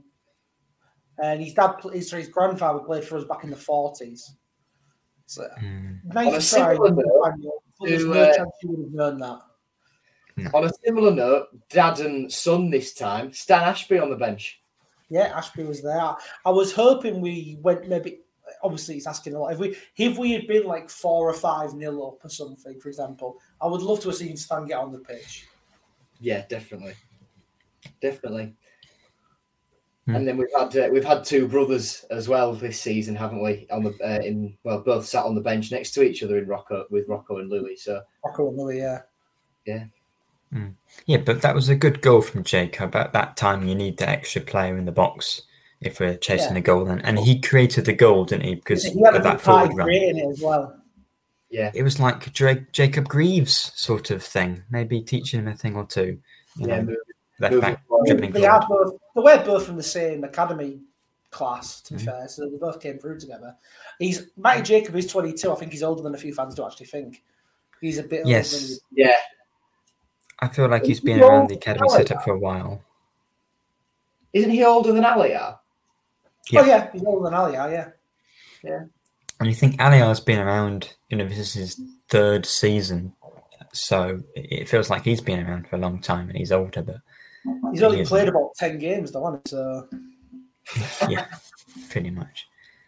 And his dad, his, his grandfather played for us back in the forties. So, Mm. nice On a try, similar note, Daniel, but there's to, no uh, chance you would have known that. On a similar note, dad and son this time, Stan Ashby on the bench. Yeah, Ashby was there. I was hoping we went maybe. Obviously, it's asking a lot. If we if we had been like four or five nil up or something, for example, I would love to have seen Stan get on the pitch. Yeah, definitely, definitely. Hmm. And then we've had uh, we've had two brothers as well this season, haven't we? On the uh, in well, both sat on the bench next to each other in Rocco with Rocco and Louis. So Rocco and Louis, yeah. yeah, Yeah, but that was a good goal from Jacob. At that time, you need the extra player in the box if we're chasing Yeah. a goal. And, and he created the goal, didn't he? Because He had a of that good part forward in run. creating it as well. yeah. It was like Drake, Jacob Greaves sort of thing. Maybe teaching him a thing or two. You Yeah, know, move- left moving back forward. dribbling They are forward. both. They were both from the same academy class, to be Mhm. fair. So they both came through together. He's Matty Jacob is twenty-two. I think he's older than a few fans do actually think. He's a bit Yes. older than Yeah, I feel like he's been Well, around the academy I like setup for a while. isn't he older than Aliar? Yeah. Oh yeah, he's older than Aliar, yeah. And you think Aliar's been around, you know, this is his third season. So it it feels like he's been around for a long time and he's older, but He's only He is, played isn't about ten games though, hasn't he? So yeah, pretty much.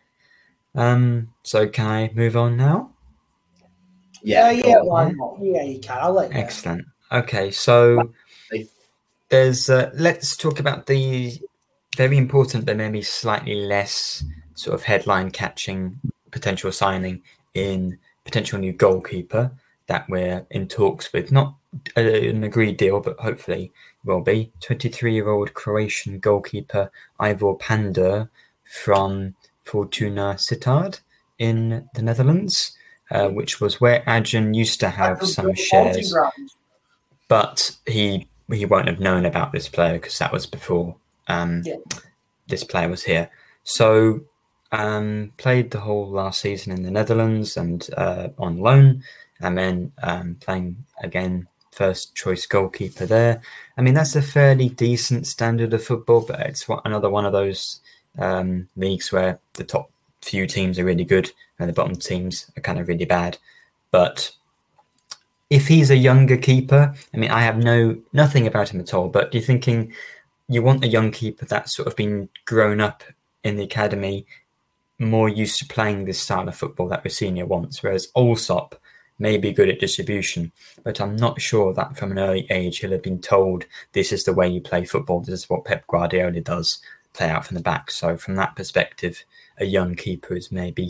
Um, so can I move on now? yeah, Yeah, yeah, go on. why not? Yeah, you can. I'll let you. Excellent. Okay, so there's uh, let's talk about the very important but maybe slightly less sort of headline catching potential signing in potential new goalkeeper that we're in talks with. Not a, an agreed deal, but hopefully will be. twenty-three-year-old Croatian goalkeeper Ivor Pandur from Fortuna Sittard in the Netherlands, uh, which was where Agen used to have Good some good shares. vaulting ground. But he he won't have known about this player because that was before um, Yeah. this player was here. So um, played the whole last season in the Netherlands and uh, on loan, and then um, playing again first choice goalkeeper there. I mean that's a fairly decent standard of football, but it's one, another one of those um, leagues where the top few teams are really good and the bottom teams are kind of really bad. But if he's a younger keeper, I mean, I have no nothing about him at all, but you're thinking you want a young keeper that's sort of been grown up in the academy, more used to playing this style of football that Rosinha wants, whereas Allsop may be good at distribution, but I'm not sure that from an early age he'll have been told this is the way you play football, this is what Pep Guardiola does, play out from the back. So from that perspective, a young keeper is maybe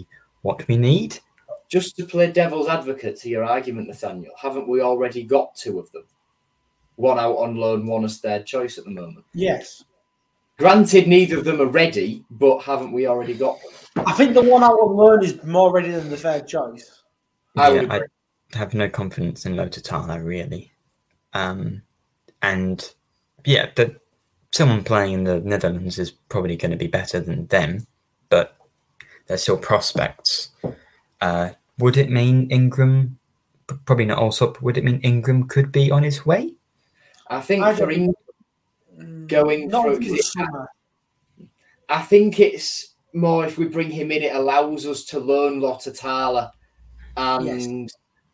what we need. Just to play devil's advocate to your argument, Nathaniel, haven't we already got two of them? One out on loan, one as third choice at the moment. Yes. Granted, neither of them are ready, but haven't we already got them? I think the one out on loan is more ready than the third choice. I yeah, would agree. I have no confidence in Lototala, really. Um, and yeah, the, someone playing in the Netherlands is probably going to be better than them, but they're still prospects. Uh, would it mean Ingram, probably not also, would it mean Ingram could be on his way? I think I for don't- Ingram going Not through, for the because summer. I think it's more if we bring him in, it allows us to loan Lototala and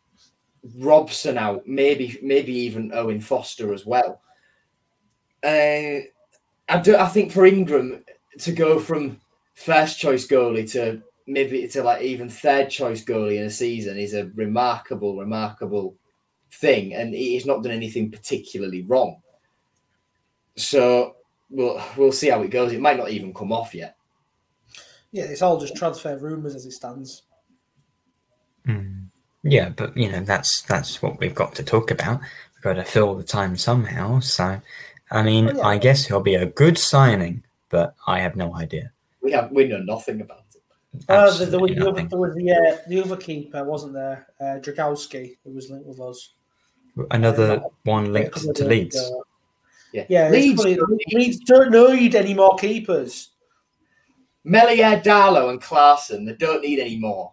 Robson out, maybe maybe even Owen Foster as well. Uh, I do. I think for Ingram to go from first choice goalie to maybe to like even third choice goalie in a season is a remarkable, remarkable thing, and he's not done anything particularly wrong. So we'll we'll see how it goes. It might not even come off yet. Yeah, it's all just transfer rumours as it stands. Mm. Yeah, but you know that's that's what we've got to talk about. We've got to fill the time somehow. So, I mean, Oh, yeah. I guess he'll be a good signing, but I have no idea. We have we know nothing about it. Uh, there, there was, Absolutely the, other, nothing. there was the, uh, the other keeper, wasn't there? Uh, Dragowski, who was linked with us. Another Uh, one a linked couple of to days Leeds. ago. Yeah, Yeah, Leeds, Leeds, Leeds, Leeds don't need any more keepers. Melier, Darlow, and Clarkson. They don't need any more.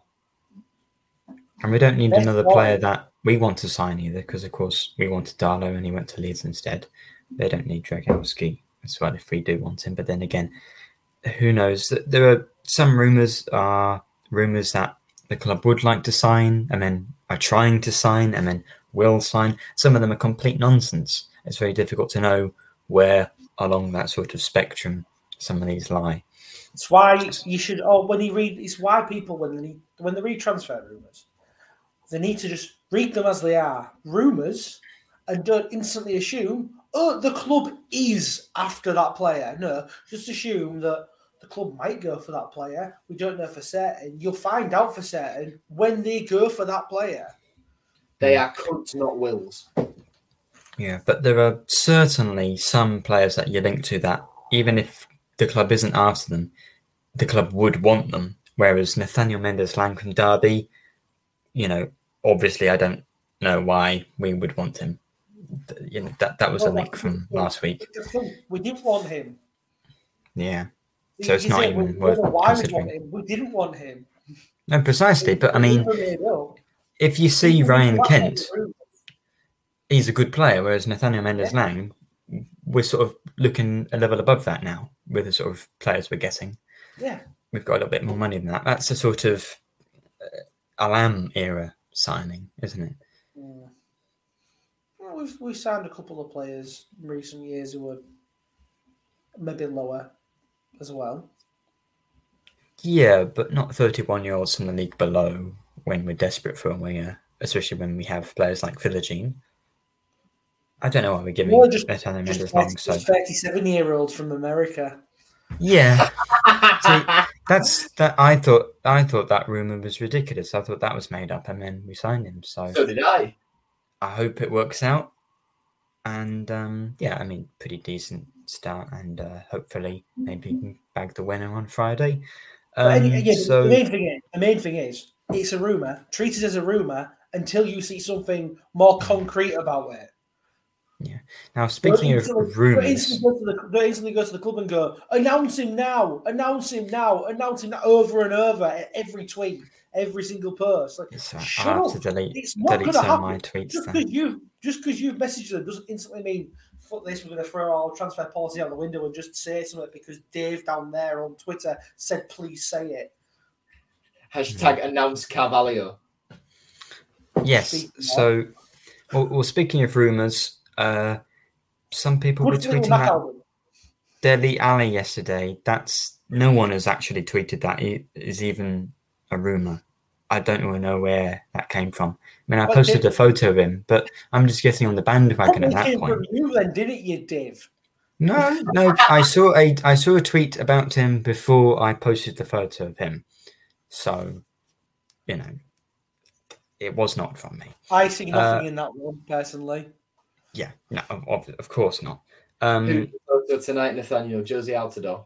And we don't need That's another why. player that we want to sign either, because of course we wanted Darlow and he went to Leeds instead. They don't need Dragowski as well if we do want him. But then again, who knows? There are some rumours are rumours that the club would like to sign and then are trying to sign and then will sign. Some of them are complete nonsense. It's very difficult to know where along that sort of spectrum some of these lie. It's why you should. Oh, when you read, it's why people when they when they read transfer rumours, they need to just read them as they are, rumours, and don't instantly assume, oh, the club is after that player. No, just assume that the club might go for that player. We don't know for certain. You'll find out for certain when they go for that player. They are cunts, not wills. Yeah, but there are certainly some players that you link to that, even if the club isn't after them, the club would want them. Whereas Nathaniel Mendes-Lang from Derby, you know, obviously I don't know why we would want him. You know, that, that was a link from last week. We didn't want him. Yeah. So it's You not say, even we don't worth know why we considering. want him. We didn't want him. No, precisely. But I mean, if you see Ryan Kent, he's a good player, whereas Nathaniel Mendes-Lang, we're sort of looking a level above that now with the sort of players we're getting. Yeah. We've got a little bit more money than that. That's a sort of uh, Alam era signing, isn't it? Yeah. Well, we've we signed a couple of players in recent years who were maybe lower as well. Yeah, but not thirty-one-year-olds from the league below when we're desperate for a winger, especially when we have players like Philogene. I don't know why we're giving Well, just, Nathaniel just, Mendes-Lang so. just thirty-seven-year-olds from America. Yeah, See, that's that. I thought I thought that rumor was ridiculous. I thought that was made up, and then we signed him. So, So did I. I hope it works out. And um, yeah, I mean, pretty decent start, and uh, hopefully maybe we can bag the winner on Friday. Um, But any, again, so the main thing is, the main thing is, it's a rumor. Treat it as a rumor until you see something more concrete about it. yeah. Now speaking Don't of instantly- don't rumors, instantly go to the- don't instantly go to the club and go, announce him now, announce him now, announce him now, over and over at every tweet, every single post. Like, so shut I'll have up. to delete It's not delete going to some of my happen. tweets. Just Then. because you just because you've messaged them doesn't instantly mean fuck this. We're going to throw our transfer policy out the window and just say something because Dave down there on Twitter said, please say it. Hashtag announce Carvalho. Yes. Speaking of- So, well, well, speaking of rumors, uh, some people were Good little tweeting Mac that album. Dele Alli yesterday. That's no one has actually tweeted that. It is even a rumor. I don't really know where that came from. I mean, I Well, posted Dave- a photo of him, but I'm just getting on the bandwagon at Probably that came point. from you then, didn't you, Dave? No, no, I saw a I saw a tweet about him before I posted the photo of him. So you know, it was not from me. I see nothing Uh, in that one personally. Yeah, no, of, of course not. Um, Who tonight, Nathaniel? Josie Altidore.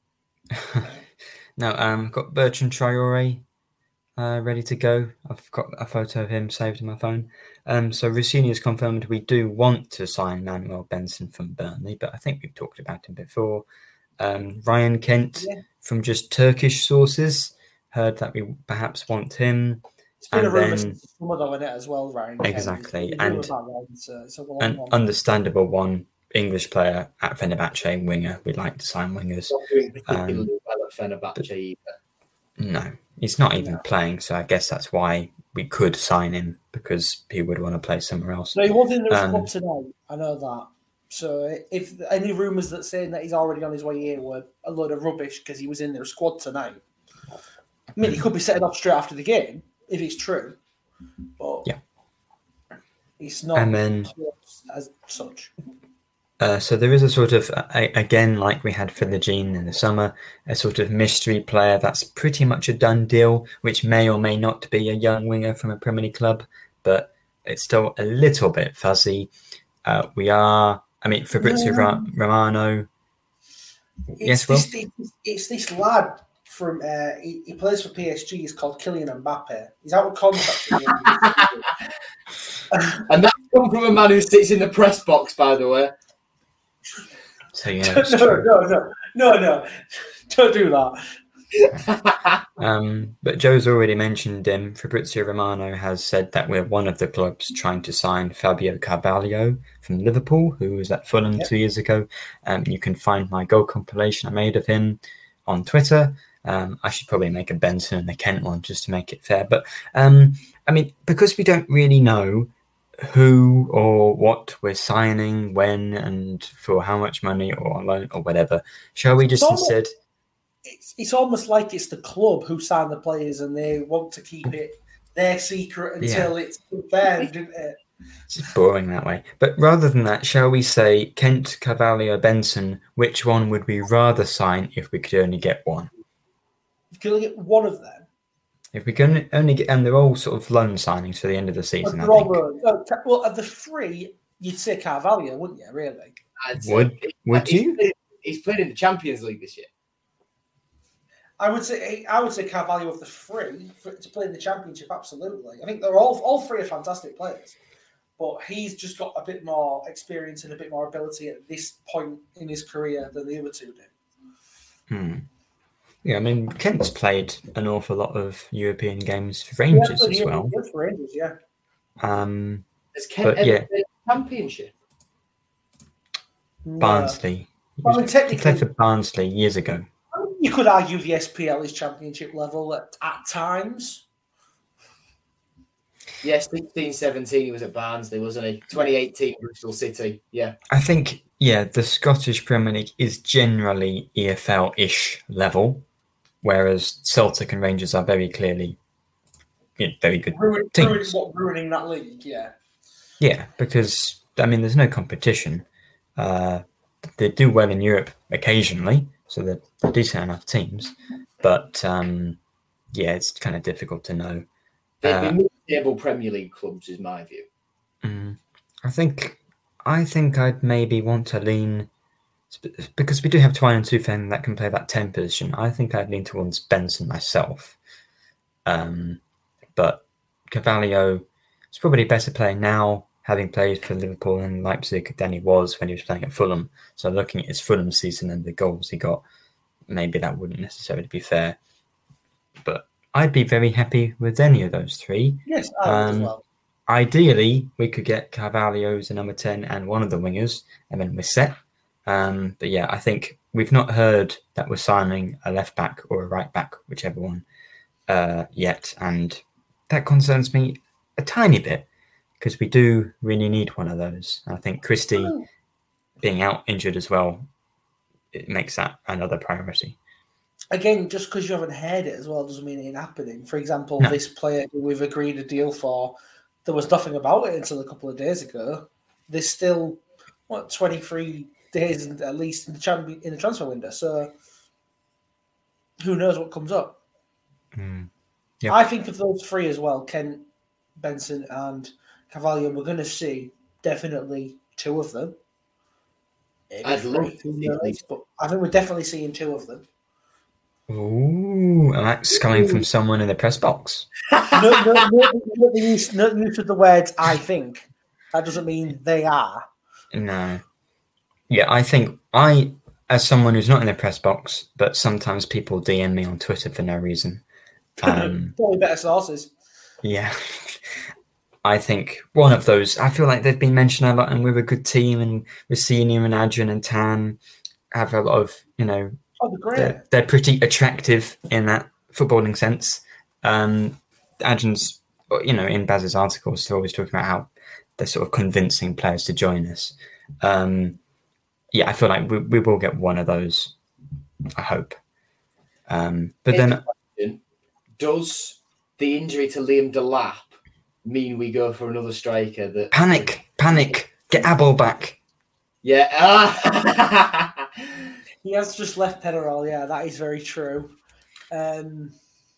no, um, got Bertrand Traore uh, ready to go. I've got a photo of him saved in my phone. Um, so Rossini has confirmed we do want to sign Manuel Benson from Burnley, but I think we've talked about him before. Um, Ryan Kent, Yeah. from just Turkish sources, heard that we perhaps want him. It's been and a rumour then, since the summer though, in it as well, Ryan. Kent. Exactly, It's been a rumour and about that, so it's a long an one. understandable one, English player at Fenerbahce, winger. We'd like to sign wingers. Not doing particularly Um, well at Fenerbahce either. No, he's not even No. playing, so I guess that's why we could sign him, because he would want to play somewhere else. No, he was in the Um, club tonight. I know that. So if any rumours that saying that he's already on his way here were a load of rubbish because he was in their squad tonight. I mean, he could be setting off straight after the game if it's true, but Yeah. it's not And then- as such. Uh, so there is a sort of, a, again, like we had for the Gene in the summer, a sort of mystery player that's pretty much a done deal, which may or may not be a young winger from a Premier League club, but it's still a little bit fuzzy. Uh, we are, I mean, Fabrizio Yeah. Ra- Romano. It's Yes, Will? this, it's, it's this lad from uh, he, he plays for P S G. He's called Kylian Mbappe. He's out of contract. And that's come from a man who sits in the press box, by the way. So yeah, no, it's no, true. no, no, no, no, don't do that. Um, but Joe's already mentioned him. Fabrizio Romano has said that we're one of the clubs trying to sign Fabio Carvalho from Liverpool, who was at Fulham Yep. two years ago. Um, you can find my goal compilation I made of him on Twitter. Um, I should probably make a Benson and a Kent one just to make it fair. But um, I mean, because we don't really know who or what we're signing, when, and for how much money or on loan or whatever, shall we just So- instead? It's, it's almost like it's the club who signed the players and they want to keep it their secret until it's confirmed, isn't it? It's just boring that way. But rather than that, shall we say Kent, Carvalho, Benson? Which one would we rather sign if we could only get one? You can only get one of them. If we can only get, and they're all sort of loan signings for the end of the season, I They're all think. loans. Oh, Ca- well, of the three, you'd say Carvalho, wouldn't you, really? I'd say- Would would he's you? Played, he's played in the Champions League this year. I would say I would say Carvalho of the three for, to play in the Championship, absolutely. I think they're all all three are fantastic players, but he's just got a bit more experience and a bit more ability at this point in his career than the other two do. Hmm. Yeah, I mean, Kent's played an awful lot of European games for Rangers Yeah, as yeah, well. good for Rangers, yeah. Um, Has Kent But, ever yeah. played the Championship? No. Barnsley. He, Well, I mean, was, he played technically- for Barnsley years ago. You could argue the S P L is Championship level at, at times. Yeah, sixteen seventeen he was at Barnsley, wasn't he? twenty eighteen Bristol City. Yeah. I think, yeah, the Scottish Premier League is generally E F L-ish level, whereas Celtic and Rangers are very clearly you know, very good Ruin, ruin, teams. what, ruining that league, yeah. Yeah, because, I mean, there's no competition. Uh, they do well in Europe occasionally, so they're, they're decent enough teams. But, um, yeah, it's kind of difficult to know. They'd Uh, be mid-table Premier League clubs, is my view. Mm, I think I think I'd maybe want to lean sp- because we do have Twine and Tufeng that can play that ten position. I think I'd lean towards Benson myself. Um, but Carvalho is probably better playing now, having played for Liverpool and Leipzig than he was when he was playing at Fulham. So looking at his Fulham season and the goals he got, maybe that wouldn't necessarily be fair. But I'd be very happy with any of those three. Yes, I would as Um, well. Ideally, we could get Carvalho as a number ten and one of the wingers, and then we're set. Um, but yeah, I think we've not heard that we're signing a left back or a right back, whichever one, uh, yet. And that concerns me a tiny bit because we do really need one of those. I think Christie Oh. being out injured as well, it makes that another priority. Again, just because you haven't heard it as well doesn't mean it ain't happening. For example, No. this player who we've agreed a deal for, there was nothing about it until a couple of days ago. There's still, what, twenty-three days in- at least in the, champion, in the transfer window. So who knows what comes up? Mm. Yeah. I think of those three as well, Kent, Benson, and Cavalier. We're going to see definitely two of them. Maybe I'd three, love who to see knows, but I think we're definitely seeing two of them. Ooh, and that's coming from someone in the press box. no, no, no, no, use, no use of the words "I think." That doesn't mean they are. No. Yeah, I think I, as someone who's not in the press box, but sometimes people D M me on Twitter for no reason. Um, Probably better sources. Yeah. I think one of those, I feel like they've been mentioned a lot, and we're a good team, and Rossini and Adrian and Tan have a lot of, you know, Oh, they're great. they're, they're pretty attractive in that footballing sense. Um, Adrian's, you know, in Baz's articles, they're always talking about how they're sort of convincing players to join us. Um, yeah, I feel like we, we will get one of those, I hope. Um, but Here's then... the question. Does the injury to Liam Delap mean we go for another striker? That Panic! Panic! Get Abel back! Yeah. Ah! He has just left Penarol, yeah, that is very true. Um,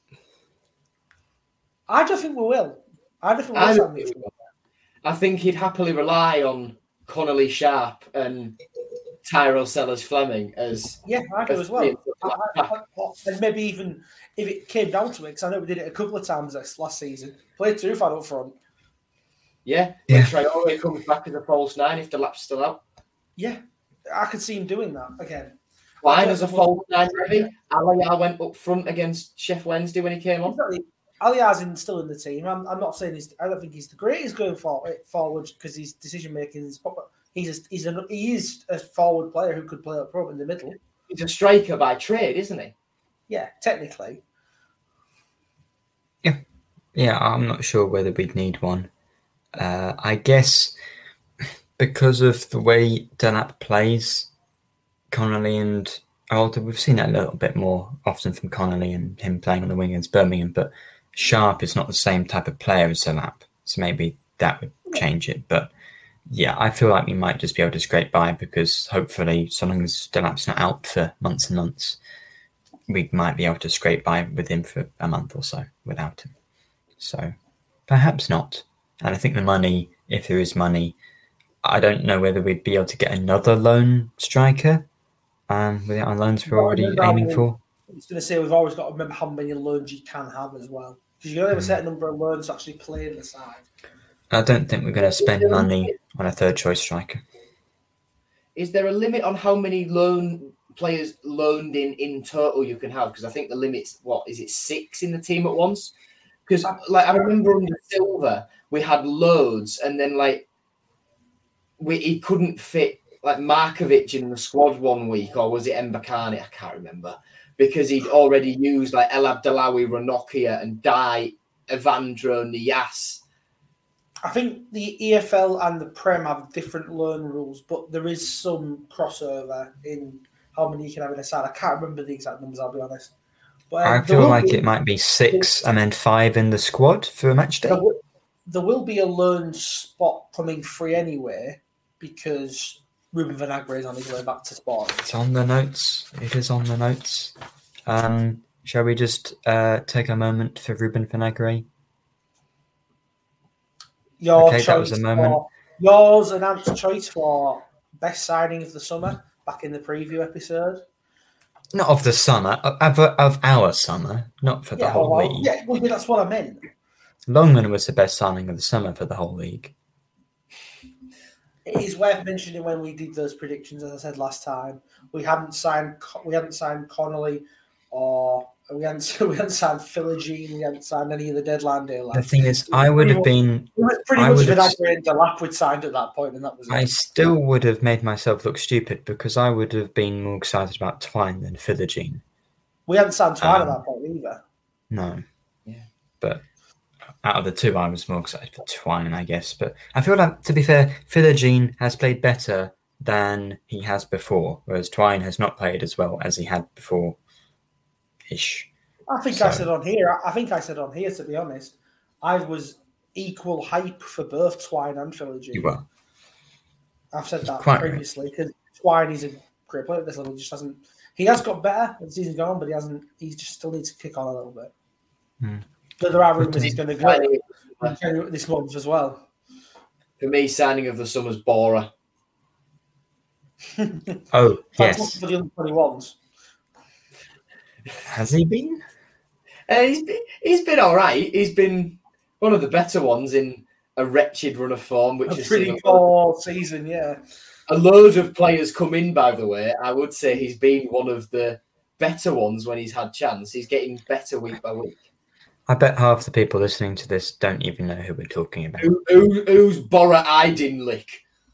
I don't think we will. I don't think we I, will. don't think we will. I think he'd happily rely on Connolly Sharp and Tyrell Sellers-Fleming as yeah, I do as as well. three I, I, I, and maybe even if it came down to it, because I know we did it a couple of times this last season. Play two far up front. Yeah, Yeah. when Traore comes back as a false nine if Delap's still out. Yeah, I could see him doing that again. Fine as a false nine, maybe. Aliyah went up front against Sheff Wednesday when he came on. Exactly. Aliyah's in, still in the team. I'm, I'm not saying he's. I don't think he's the greatest going for, forward because his decision making is. He's a, he's a, he is a forward player who could play up front in the middle. He's a striker by trade, isn't he? Yeah, technically. Yeah, yeah. I'm not sure whether we'd need one. Uh, I guess because of the way Delap plays, Connolly and Alder, we've seen that a little bit more often from Connolly and him playing on the wing against Birmingham. But Sharp is not the same type of player as Delap, so maybe that would change it. But yeah, I feel like we might just be able to scrape by because hopefully, so long as Delap's not out for months and months, we might be able to scrape by with him for a month or so without him. So perhaps not. And I think the money, if there is money, I don't know whether we'd be able to get another loan striker um, with our loans we're already aiming for. I was going to say, we've always got to remember how many loans you can have as well. Because you only have a certain number of loans to actually play in the side. I don't think we're going to spend money on a third choice striker. Is there a limit on how many loan players loaned in in total you can have? Because I think the limit's, what, is it six in the team at once? Because like I remember under Silver, we had loads, and then like we he couldn't fit like Markovic in the squad one week, or was it Mbakani? I can't remember, because he'd already used like El Abdelawi, Ranocchia, and Dai, Evandro, Nias. I think the E F L and the Prem have different loan rules, but there is some crossover in how many you can have in a side. I can't remember the exact numbers, I'll be honest. But, um, I feel like be, it might be six and then five in the squad for a match day. There will, there will be a loan spot coming free anyway, because Ruben Vinagre is on his way back to sport. It's on the notes. It is on the notes. Um, shall we just uh, take a moment for Ruben Vinagre? Your okay, that was a moment. For, yours and Ant's choice for best signing of the summer back in the preview episode. Not of the summer, of, of our summer, not for the yeah, whole well, league. Yeah, well, that's what I meant. Longman was the best signing of the summer for the whole league. It is worth mentioning when we did those predictions, as I said last time, we hadn't signed we hadn't signed Connolly, or we hadn't we hadn't signed Philogene, we hadn't signed any of the deadline deal. The thing is, I would have been. It was pretty I much would have, Vinagre and Delap we'd signed at that point, and that was it. I still would have made myself look stupid because I would have been more excited about Twine than Philogene. We hadn't signed Twine um, at that point either. No. Yeah. But out of the two, I was more excited for Twine, I guess. But I feel like, to be fair, Philogene has played better than he has before, whereas Twine has not played as well as he had before. Ish. I think so. I said on here. I think I said on here. To be honest, I was equal hype for both Twine and Philogene. You were. I've said that Quite previously because right. Twine is a great player at this level. Just hasn't. He has got better as the season's gone on, but he hasn't. He just still needs to kick on a little bit. Hmm. But there are rumours he's going to go this month as well. For me, signing of the summer's Bora. Oh, yes. For the under twenty-ones. Has he been? Uh, he's been? He's been all right. He's been one of the better ones in a wretched run of form, which a is pretty poor season, yeah. A load of players come in, by the way. I would say he's been one of the better ones when he's had chance. He's getting better week by week. I bet half the people listening to this don't even know who we're talking about. Who, who, who's Bora Aydınlık?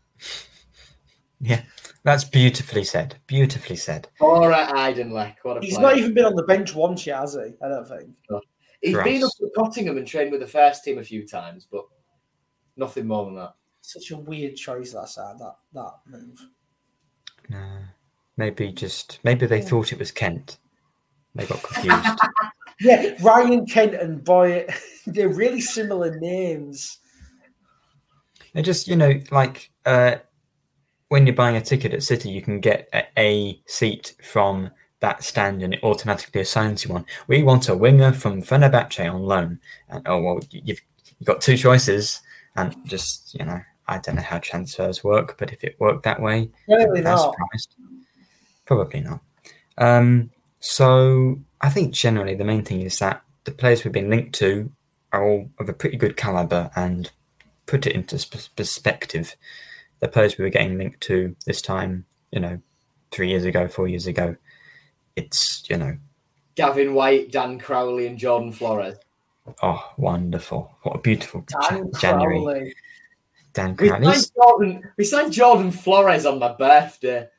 Yeah, that's beautifully said. Beautifully said. Bora Aydınlık. What a He's player. not even been on the bench once yet, has he? I don't think. No. He's For been us. up at Nottingham and trained with the first team a few times, but nothing more than that. Such a weird choice that side, that that move. No, maybe just maybe they thought it was Kent. They got confused. Yeah, Ryan Kent and Boy, they're really similar names. They just, you know, like uh, when you're buying a ticket at City, you can get a, a seat from that stand and it automatically assigns you one. We want a winger from Fenerbahce on loan. And, oh, well, you've, you've got two choices. And just, you know, I don't know how transfers work, but if it worked that way, Probably I'm not. surprised. Probably not. Um, so I think generally the main thing is that the players we've been linked to are all of a pretty good caliber, and put it into sp- perspective, the players we were getting linked to this time, you know, three years ago, four years ago, it's, you know. Gavin White, Dan Crowley and Jordan Flores. Oh, wonderful. What a beautiful Dan ch- January. Crowley. Dan We Crowley. signed, Jordan, we signed Jordan Flores on my birthday.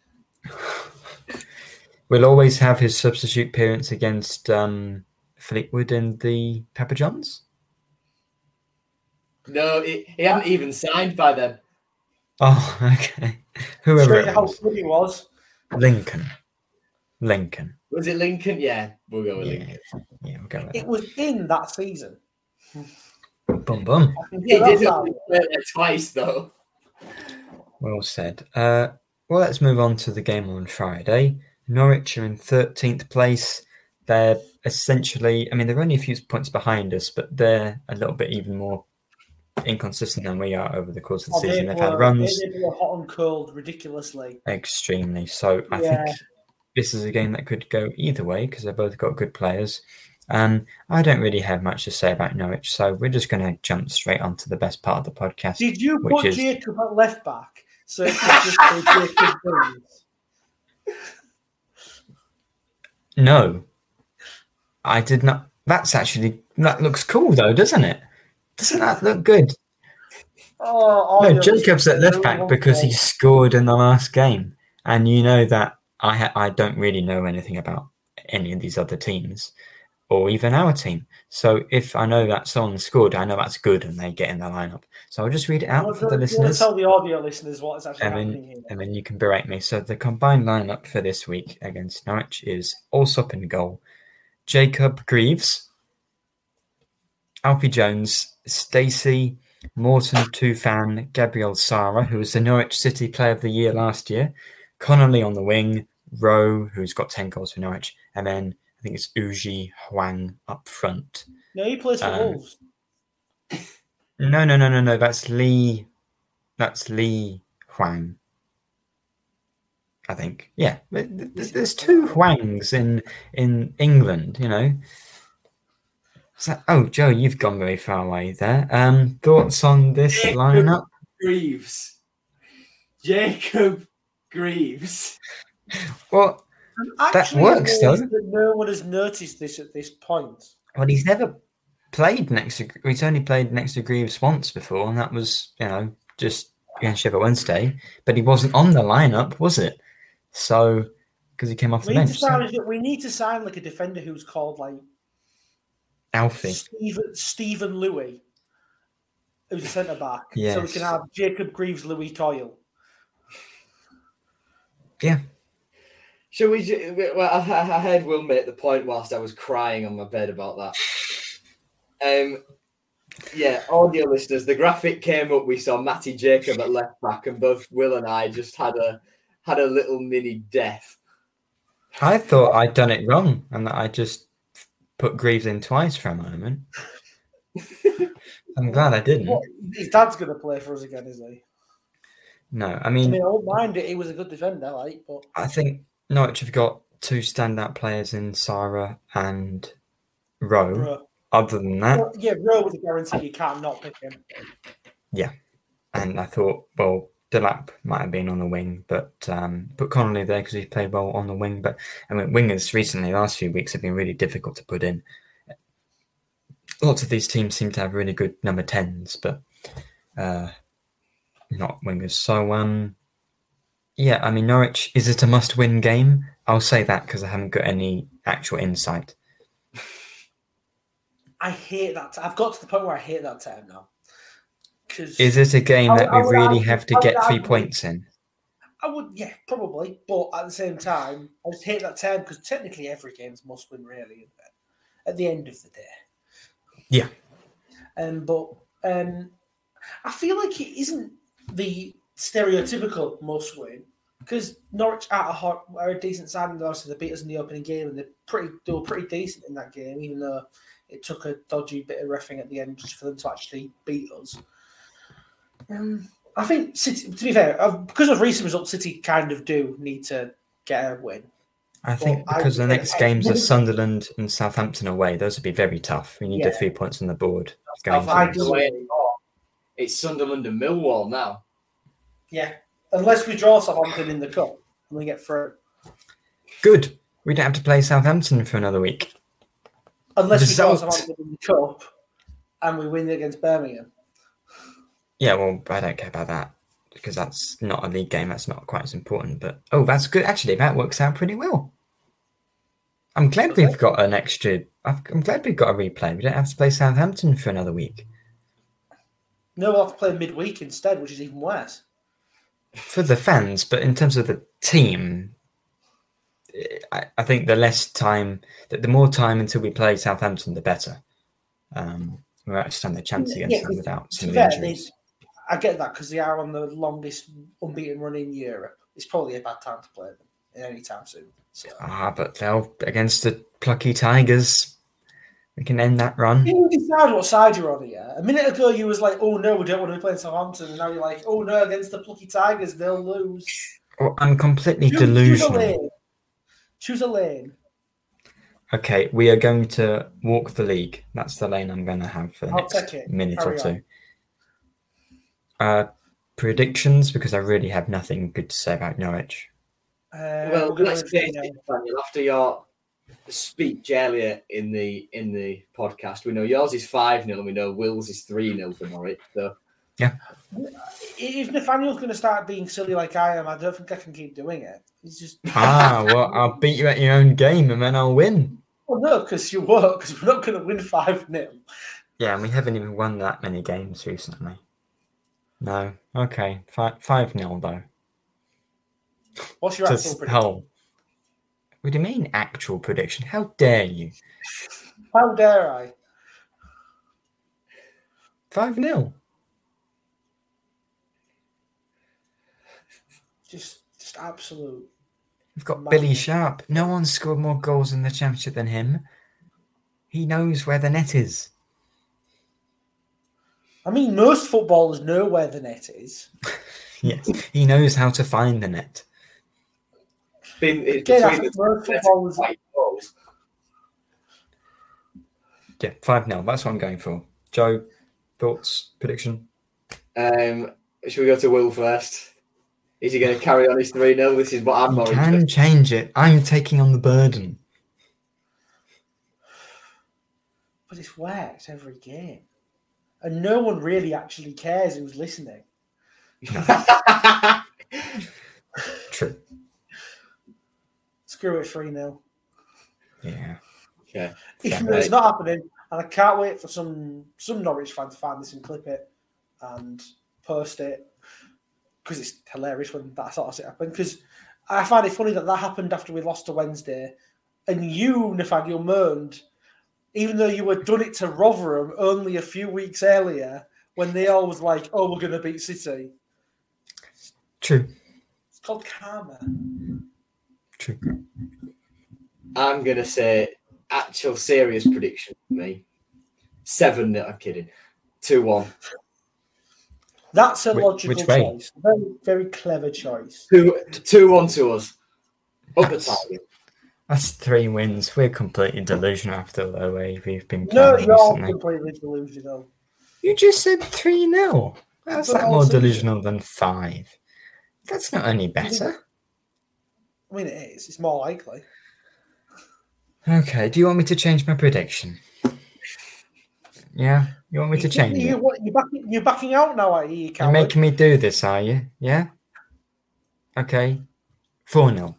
We'll always have his substitute appearance against um, Fleetwood and the Papa Johns. No, he, he hadn't even signed by then. Oh, okay. Whoever Show it you how was. good he was. Lincoln. Lincoln. Was it Lincoln? Yeah, we'll go with Yeah, Lincoln. yeah, we'll go with It that. was in that season. Bum bum. I can He hear did that sound. play there twice, though. Well said. Uh, well, let's move on to the game on Friday. Norwich are in thirteenth place. They're essentially, I mean, they're only a few points behind us, but they're a little bit even more inconsistent than we are over the course of the Oh, season. they They've had were- runs They were hot and cold ridiculously. extremely. So I Yeah. think this is a game that could go either way because they've both got good players. Um, I don't really have much to say about Norwich, so we're just going to jump straight onto the best part of the podcast. Did you which put is- Jacob at left back? So it could just be Jacob Greaves? No, I did not. That's actually, that looks cool though, doesn't it? Doesn't that look good? Oh, No, audio Jacob's at left back listeners, because he scored in the last game. And you know that I ha- I don't really know anything about any of these other teams or even our team. So if I know that someone scored, I know that's good and they get in the lineup. So I'll just read it out You for the want to listeners. tell the audio listeners what is actually And happening then, here. and then you can berate me. So the combined lineup for this week against Norwich is Allsop in goal, Jacob Greaves, Alfie Jones, Stacey, Morton Tufan, Gabriel Sara, who was the Norwich City Player of the Year last year, Connolly on the wing, Rowe, who's got ten goals for Norwich, and then I think it's Uji Huang up front. No, he plays for Um, Wolves. No, no, no, no, no. That's Lee. That's Lee Huang. I think. Yeah. Th- th- There's two Huangs in in England. You know. So, oh, Joe, you've gone very far away there. Um, thoughts on this Jacob lineup? Greaves. Jacob Greaves. Well, I'm that actually works, amazed though. that no one has noticed this at this point. well, he's never played next to. He's only played next to Greaves once before, and that was, you know, just against Sheffield Wednesday. But he wasn't on the lineup, was it? So, because he came off the We need, to bench. So, sign, we need to sign like a defender who's called like Alfie. Stephen, Stephen Louis, who's a centre back. So we Yes. can have Jacob Greaves, Louis Coyle. Yeah. Shall we? ju- Well, I, I heard Will make the point whilst I was crying on my bed about that. Um, yeah, audio listeners, the graphic came up. We saw Matty Jacob at left back, and both Will and I just had a had a little mini death. I thought I'd done it wrong and that I just put Greaves in twice for a moment. I'm glad I didn't. What, his dad's going to play for us again, is he? No, I mean, I mean, I won't mind it. He was a good defender, like, but I think Norwich have got two standout players in Sarah and Rowe. Bro. Other than that, Well, yeah, Rowe was a guarantee. You can't not pick him. yeah. And I thought, well, Delap might have been on the wing, but um, put Connolly there because he played well on the wing. But I mean, wingers recently, the last few weeks, have been really difficult to put in. Lots of these teams seem to have really good number tens, but uh, not wingers. So, um, yeah, I mean, Norwich, is it a must-win game? I'll say that because I haven't got any actual insight. I hate that. I've got to the point where I hate that term now. Is it a game I would- that I we would really argue- have to I would get three argue- points in? I would, yeah, probably. But at the same time, I just hate that term because technically every game's must win, really, isn't it? At the end of the day. Yeah. Um, but um, I feel like it isn't the stereotypical must win because Norwich are a, hot, are a decent side, and obviously they beat us in the opening game, and they're pretty, they were pretty decent in that game, even though it took a dodgy bit of reffing at the end just for them to actually beat us. Um, I think City, to be fair, uh, because of recent results, City kind of do need to get a win. I think Well, because I- the next I- games I- are Sunderland and Southampton away, those would be very tough. We need the Yeah. three points on the board. Going I forward. do. The way anymore. It's Sunderland and Millwall now. Yeah, unless we draw Southampton in the cup and we get through. Good. We don't have to play Southampton for another week. Unless we draw Result. Southampton in the cup and we win against Birmingham. Yeah, well, I don't care about that because that's not a league game. That's not quite as important. But, oh, that's good. Actually, that works out pretty well. I'm glad we've got an extra... I'm glad we've got a replay. We don't have to play Southampton for another week. No, we'll have to play midweek instead, which is even worse. For the fans, but in terms of the team, I, I think the less time, that the more time until we play Southampton, the better. Um, we'll actually stand a chance against Yeah, them without to some of be the fair, injuries. I get that because they are on the longest unbeaten run in Europe. It's probably a bad time to play them in any time soon. So. Ah, but they'll against the plucky Tigers. We can end that run. You decide what side you're on here. A minute ago, you was like, "Oh no, we don't want to be playing Southampton," and now you're like, "Oh no, against the plucky Tigers, they'll lose." Well, I'm completely Choose, choose a delusional. lane. Choose a lane. Okay, we are going to walk the league. That's the lane I'm going to have for the I'll next take it. minute Carry or two. on. Uh, predictions, because I really have nothing good to say about Norwich. Uh, Well, we're gonna let's win get three nil. it, Daniel. After your speech earlier in the in the podcast, we know yours is five nil, and we know Will's is three nil for Norwich. So If Nathaniel's going to start being silly like I am, I don't think I can keep doing it. He's just Ah, well, I'll beat you at your own game and then I'll win. well, no, because you won't, because we're not going to win five nil. Yeah, and we haven't even won that many games recently. No. Okay. Five, five nil, though. What's your Just actual prediction? Hull. What do you mean, actual prediction? How dare you? How dare I? five nil. Just, just absolute. We've got Madness. Billy Sharp. No one's scored more goals in the Championship than him. He knows where the net is. I mean, most footballers know where the net is. Yes, he knows how to find the net. been it's Again, I between think the most footballers. white balls. Yeah, five nil. That's what I'm going for. Joe, thoughts, prediction? Um, should we go to Will first? Is he going to carry on his three nil? This is what I'm You more can interested. change it. I'm taking on the burden. But it's worked every game. And no one really actually cares who's listening. True. Screw it, three nil. Yeah. Okay. Even Yeah, though it's right. not happening, and I can't wait for some some Norwich fan to find this and clip it and post it because it's hilarious when that sort of shit happened. Because I find it funny that that happened after we lost to Wednesday, and you, Nathaniel, moaned, even though you had done it to Rotherham only a few weeks earlier when they all was like, "Oh, we're going to beat City." True. It's called karma. True. I'm going to say actual serious prediction for me. seven nil, I'm kidding. two one. That's a Which- logical which way? choice. Very, very clever choice. two one to us. Up the target. That's three wins. We're completely delusional after the way we've been No, playing you're recently. completely delusional. You just said three nil. How's But that more also- delusional than five? That's not any better. I mean, it is. It's more likely. Okay, do you want me to change my prediction? Yeah? You want me to You- change you, it? what, you're, backing, you're backing out now, are you, you You're coward? making me do this, are you? Yeah? Okay. four nil.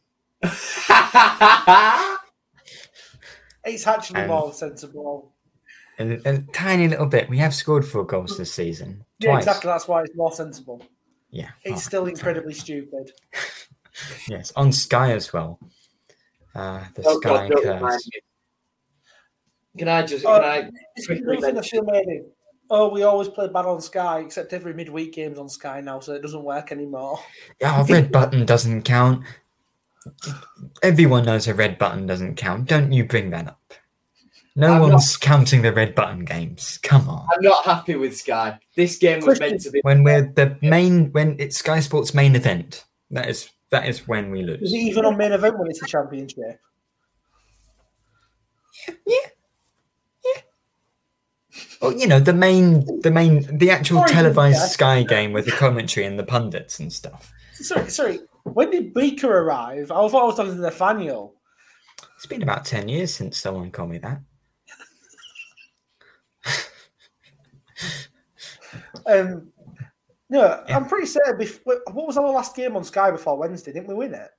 It's actually Um, more sensible. A, a tiny little bit. We have scored four goals this season. Yeah, Twice. exactly. That's why it's more sensible. Yeah. It's alright. still incredibly stupid. Yes, on Sky as well. Uh, the Oh, Sky God, don't remind curse. me. Can I just Oh, can I It's quickly nothing I mention? feel maybe. Oh, we always play bad on Sky, except every midweek game's on Sky now, so it doesn't work anymore. Oh, red button doesn't count. Everyone knows a red button doesn't count. Don't you bring that up. No I'm one's counting the red button games. Come on. I'm not happy with Sky. This game was meant to be. When we're the main, when it's Sky Sports' main event, that is that is when we Is lose. it even on main event when it's a championship? Yeah. Well, you know, the main, the main, the actual Sorry, televised yeah. Sky game with the commentary and the pundits and stuff. Sorry, sorry. When did Beaker arrive? I thought I was talking to Nathaniel. It's been about ten years since someone called me that. Um, no, Yeah. I'm pretty certain. Bef- what was our last game on Sky before Wednesday? Didn't we win it?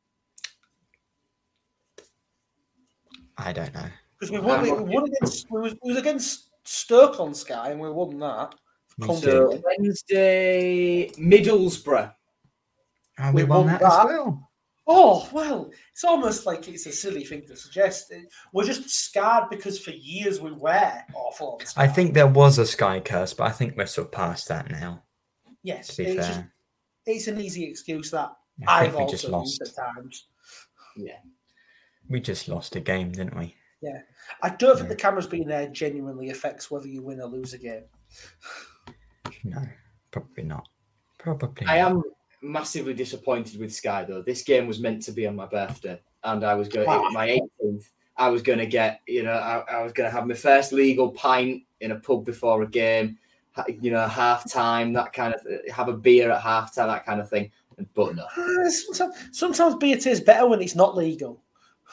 I don't know. Because we won, we, I'm we won against we was, we was against Stoke on Sky and we won that. We Comfortably. did. So Wednesday, Middlesbrough. Oh, we, We won won that, as that. well. Oh well, it's almost like it's a silly thing to suggest. We're just scarred because for years we were awful on Sky. I think there was a Sky curse, but I think we're sort of past that now. yes, To be it's, fair, just, it's an easy excuse that I I've think we just also used lost. at times. Yeah. We just lost a game, didn't we? I don't think Yeah. the cameras being there genuinely affects whether you win or lose a game. No, probably not. Probably. I not. am massively disappointed with Sky though. This game was meant to be on my birthday, and I was going Wow. my eighteenth. I was going to get, you know, I, I was going to have my first legal pint in a pub before a game, ha- you know, half time, that kind of, have a beer at half time, that kind of thing. But no, Uh, Sometimes, sometimes beer tastes better when it's not legal.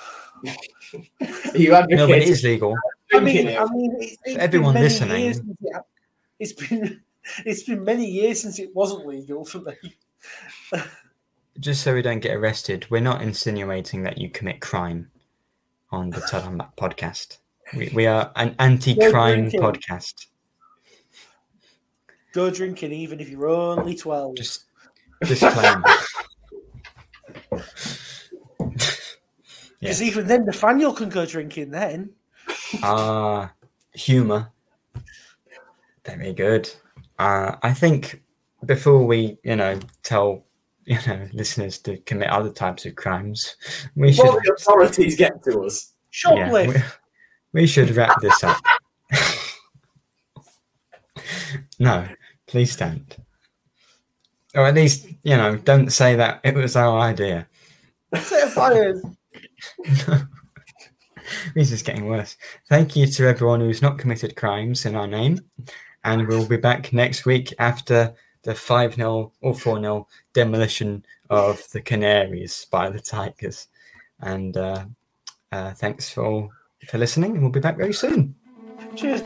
you No, but it advocate is legal. I drinking mean, it. I mean, it's, it's been everyone many listening- years since it, it's been it's been many years since it wasn't legal for me. Just so we don't get arrested, we're not insinuating that you commit crime on the Tell on That podcast. We, we are an anti-crime drinking. podcast. Go drinking even if you're only twelve. Just disclaimer. Because Yeah. even then, Nathaniel can go drinking then. Ah, humour. Very good. Uh, I think before we, you know, tell you know listeners to commit other types of crimes, we should Before the authorities get to us. Shoplift. yeah, we, we should wrap this up. No, please don't. Or at least, you know, don't say that it was our idea. Set of fires. This is getting worse. Thank you to everyone who's not committed crimes in our name. And we'll be back next week after the five nil or four nil demolition of the Canaries by the Tigers. And uh, uh, thanks for, for listening. And we'll be back very soon. Cheers.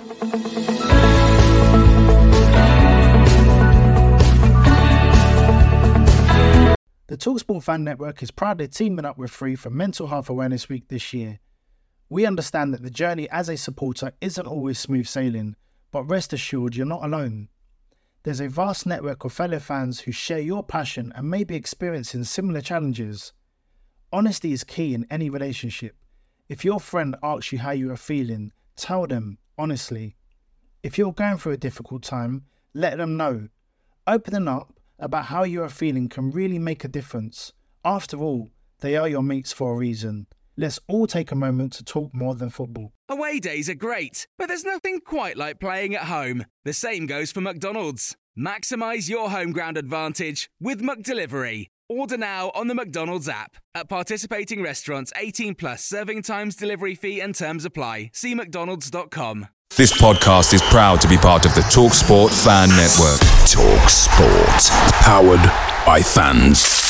The TalkSport Fan Network is proudly teaming up with Free for Mental Health Awareness Week this year. We understand that the journey as a supporter isn't always smooth sailing, but rest assured you're not alone. There's a vast network of fellow fans who share your passion and may be experiencing similar challenges. Honesty is key in any relationship. If your friend asks you how you are feeling, tell them honestly. If you're going through a difficult time, let them know. Opening up about how you are feeling can really make a difference. After all, they are your mates for a reason. Let's all take a moment to talk more than football. Away days are great, but there's nothing quite like playing at home. The same goes for McDonald's. Maximise your home ground advantage with McDelivery. Order now on the McDonald's app. At participating restaurants, eighteen plus, serving times, delivery fee and terms apply. See mcdonalds dot com. This podcast is proud to be part of the TalkSport Fan Network. TalkSport. Powered by fans.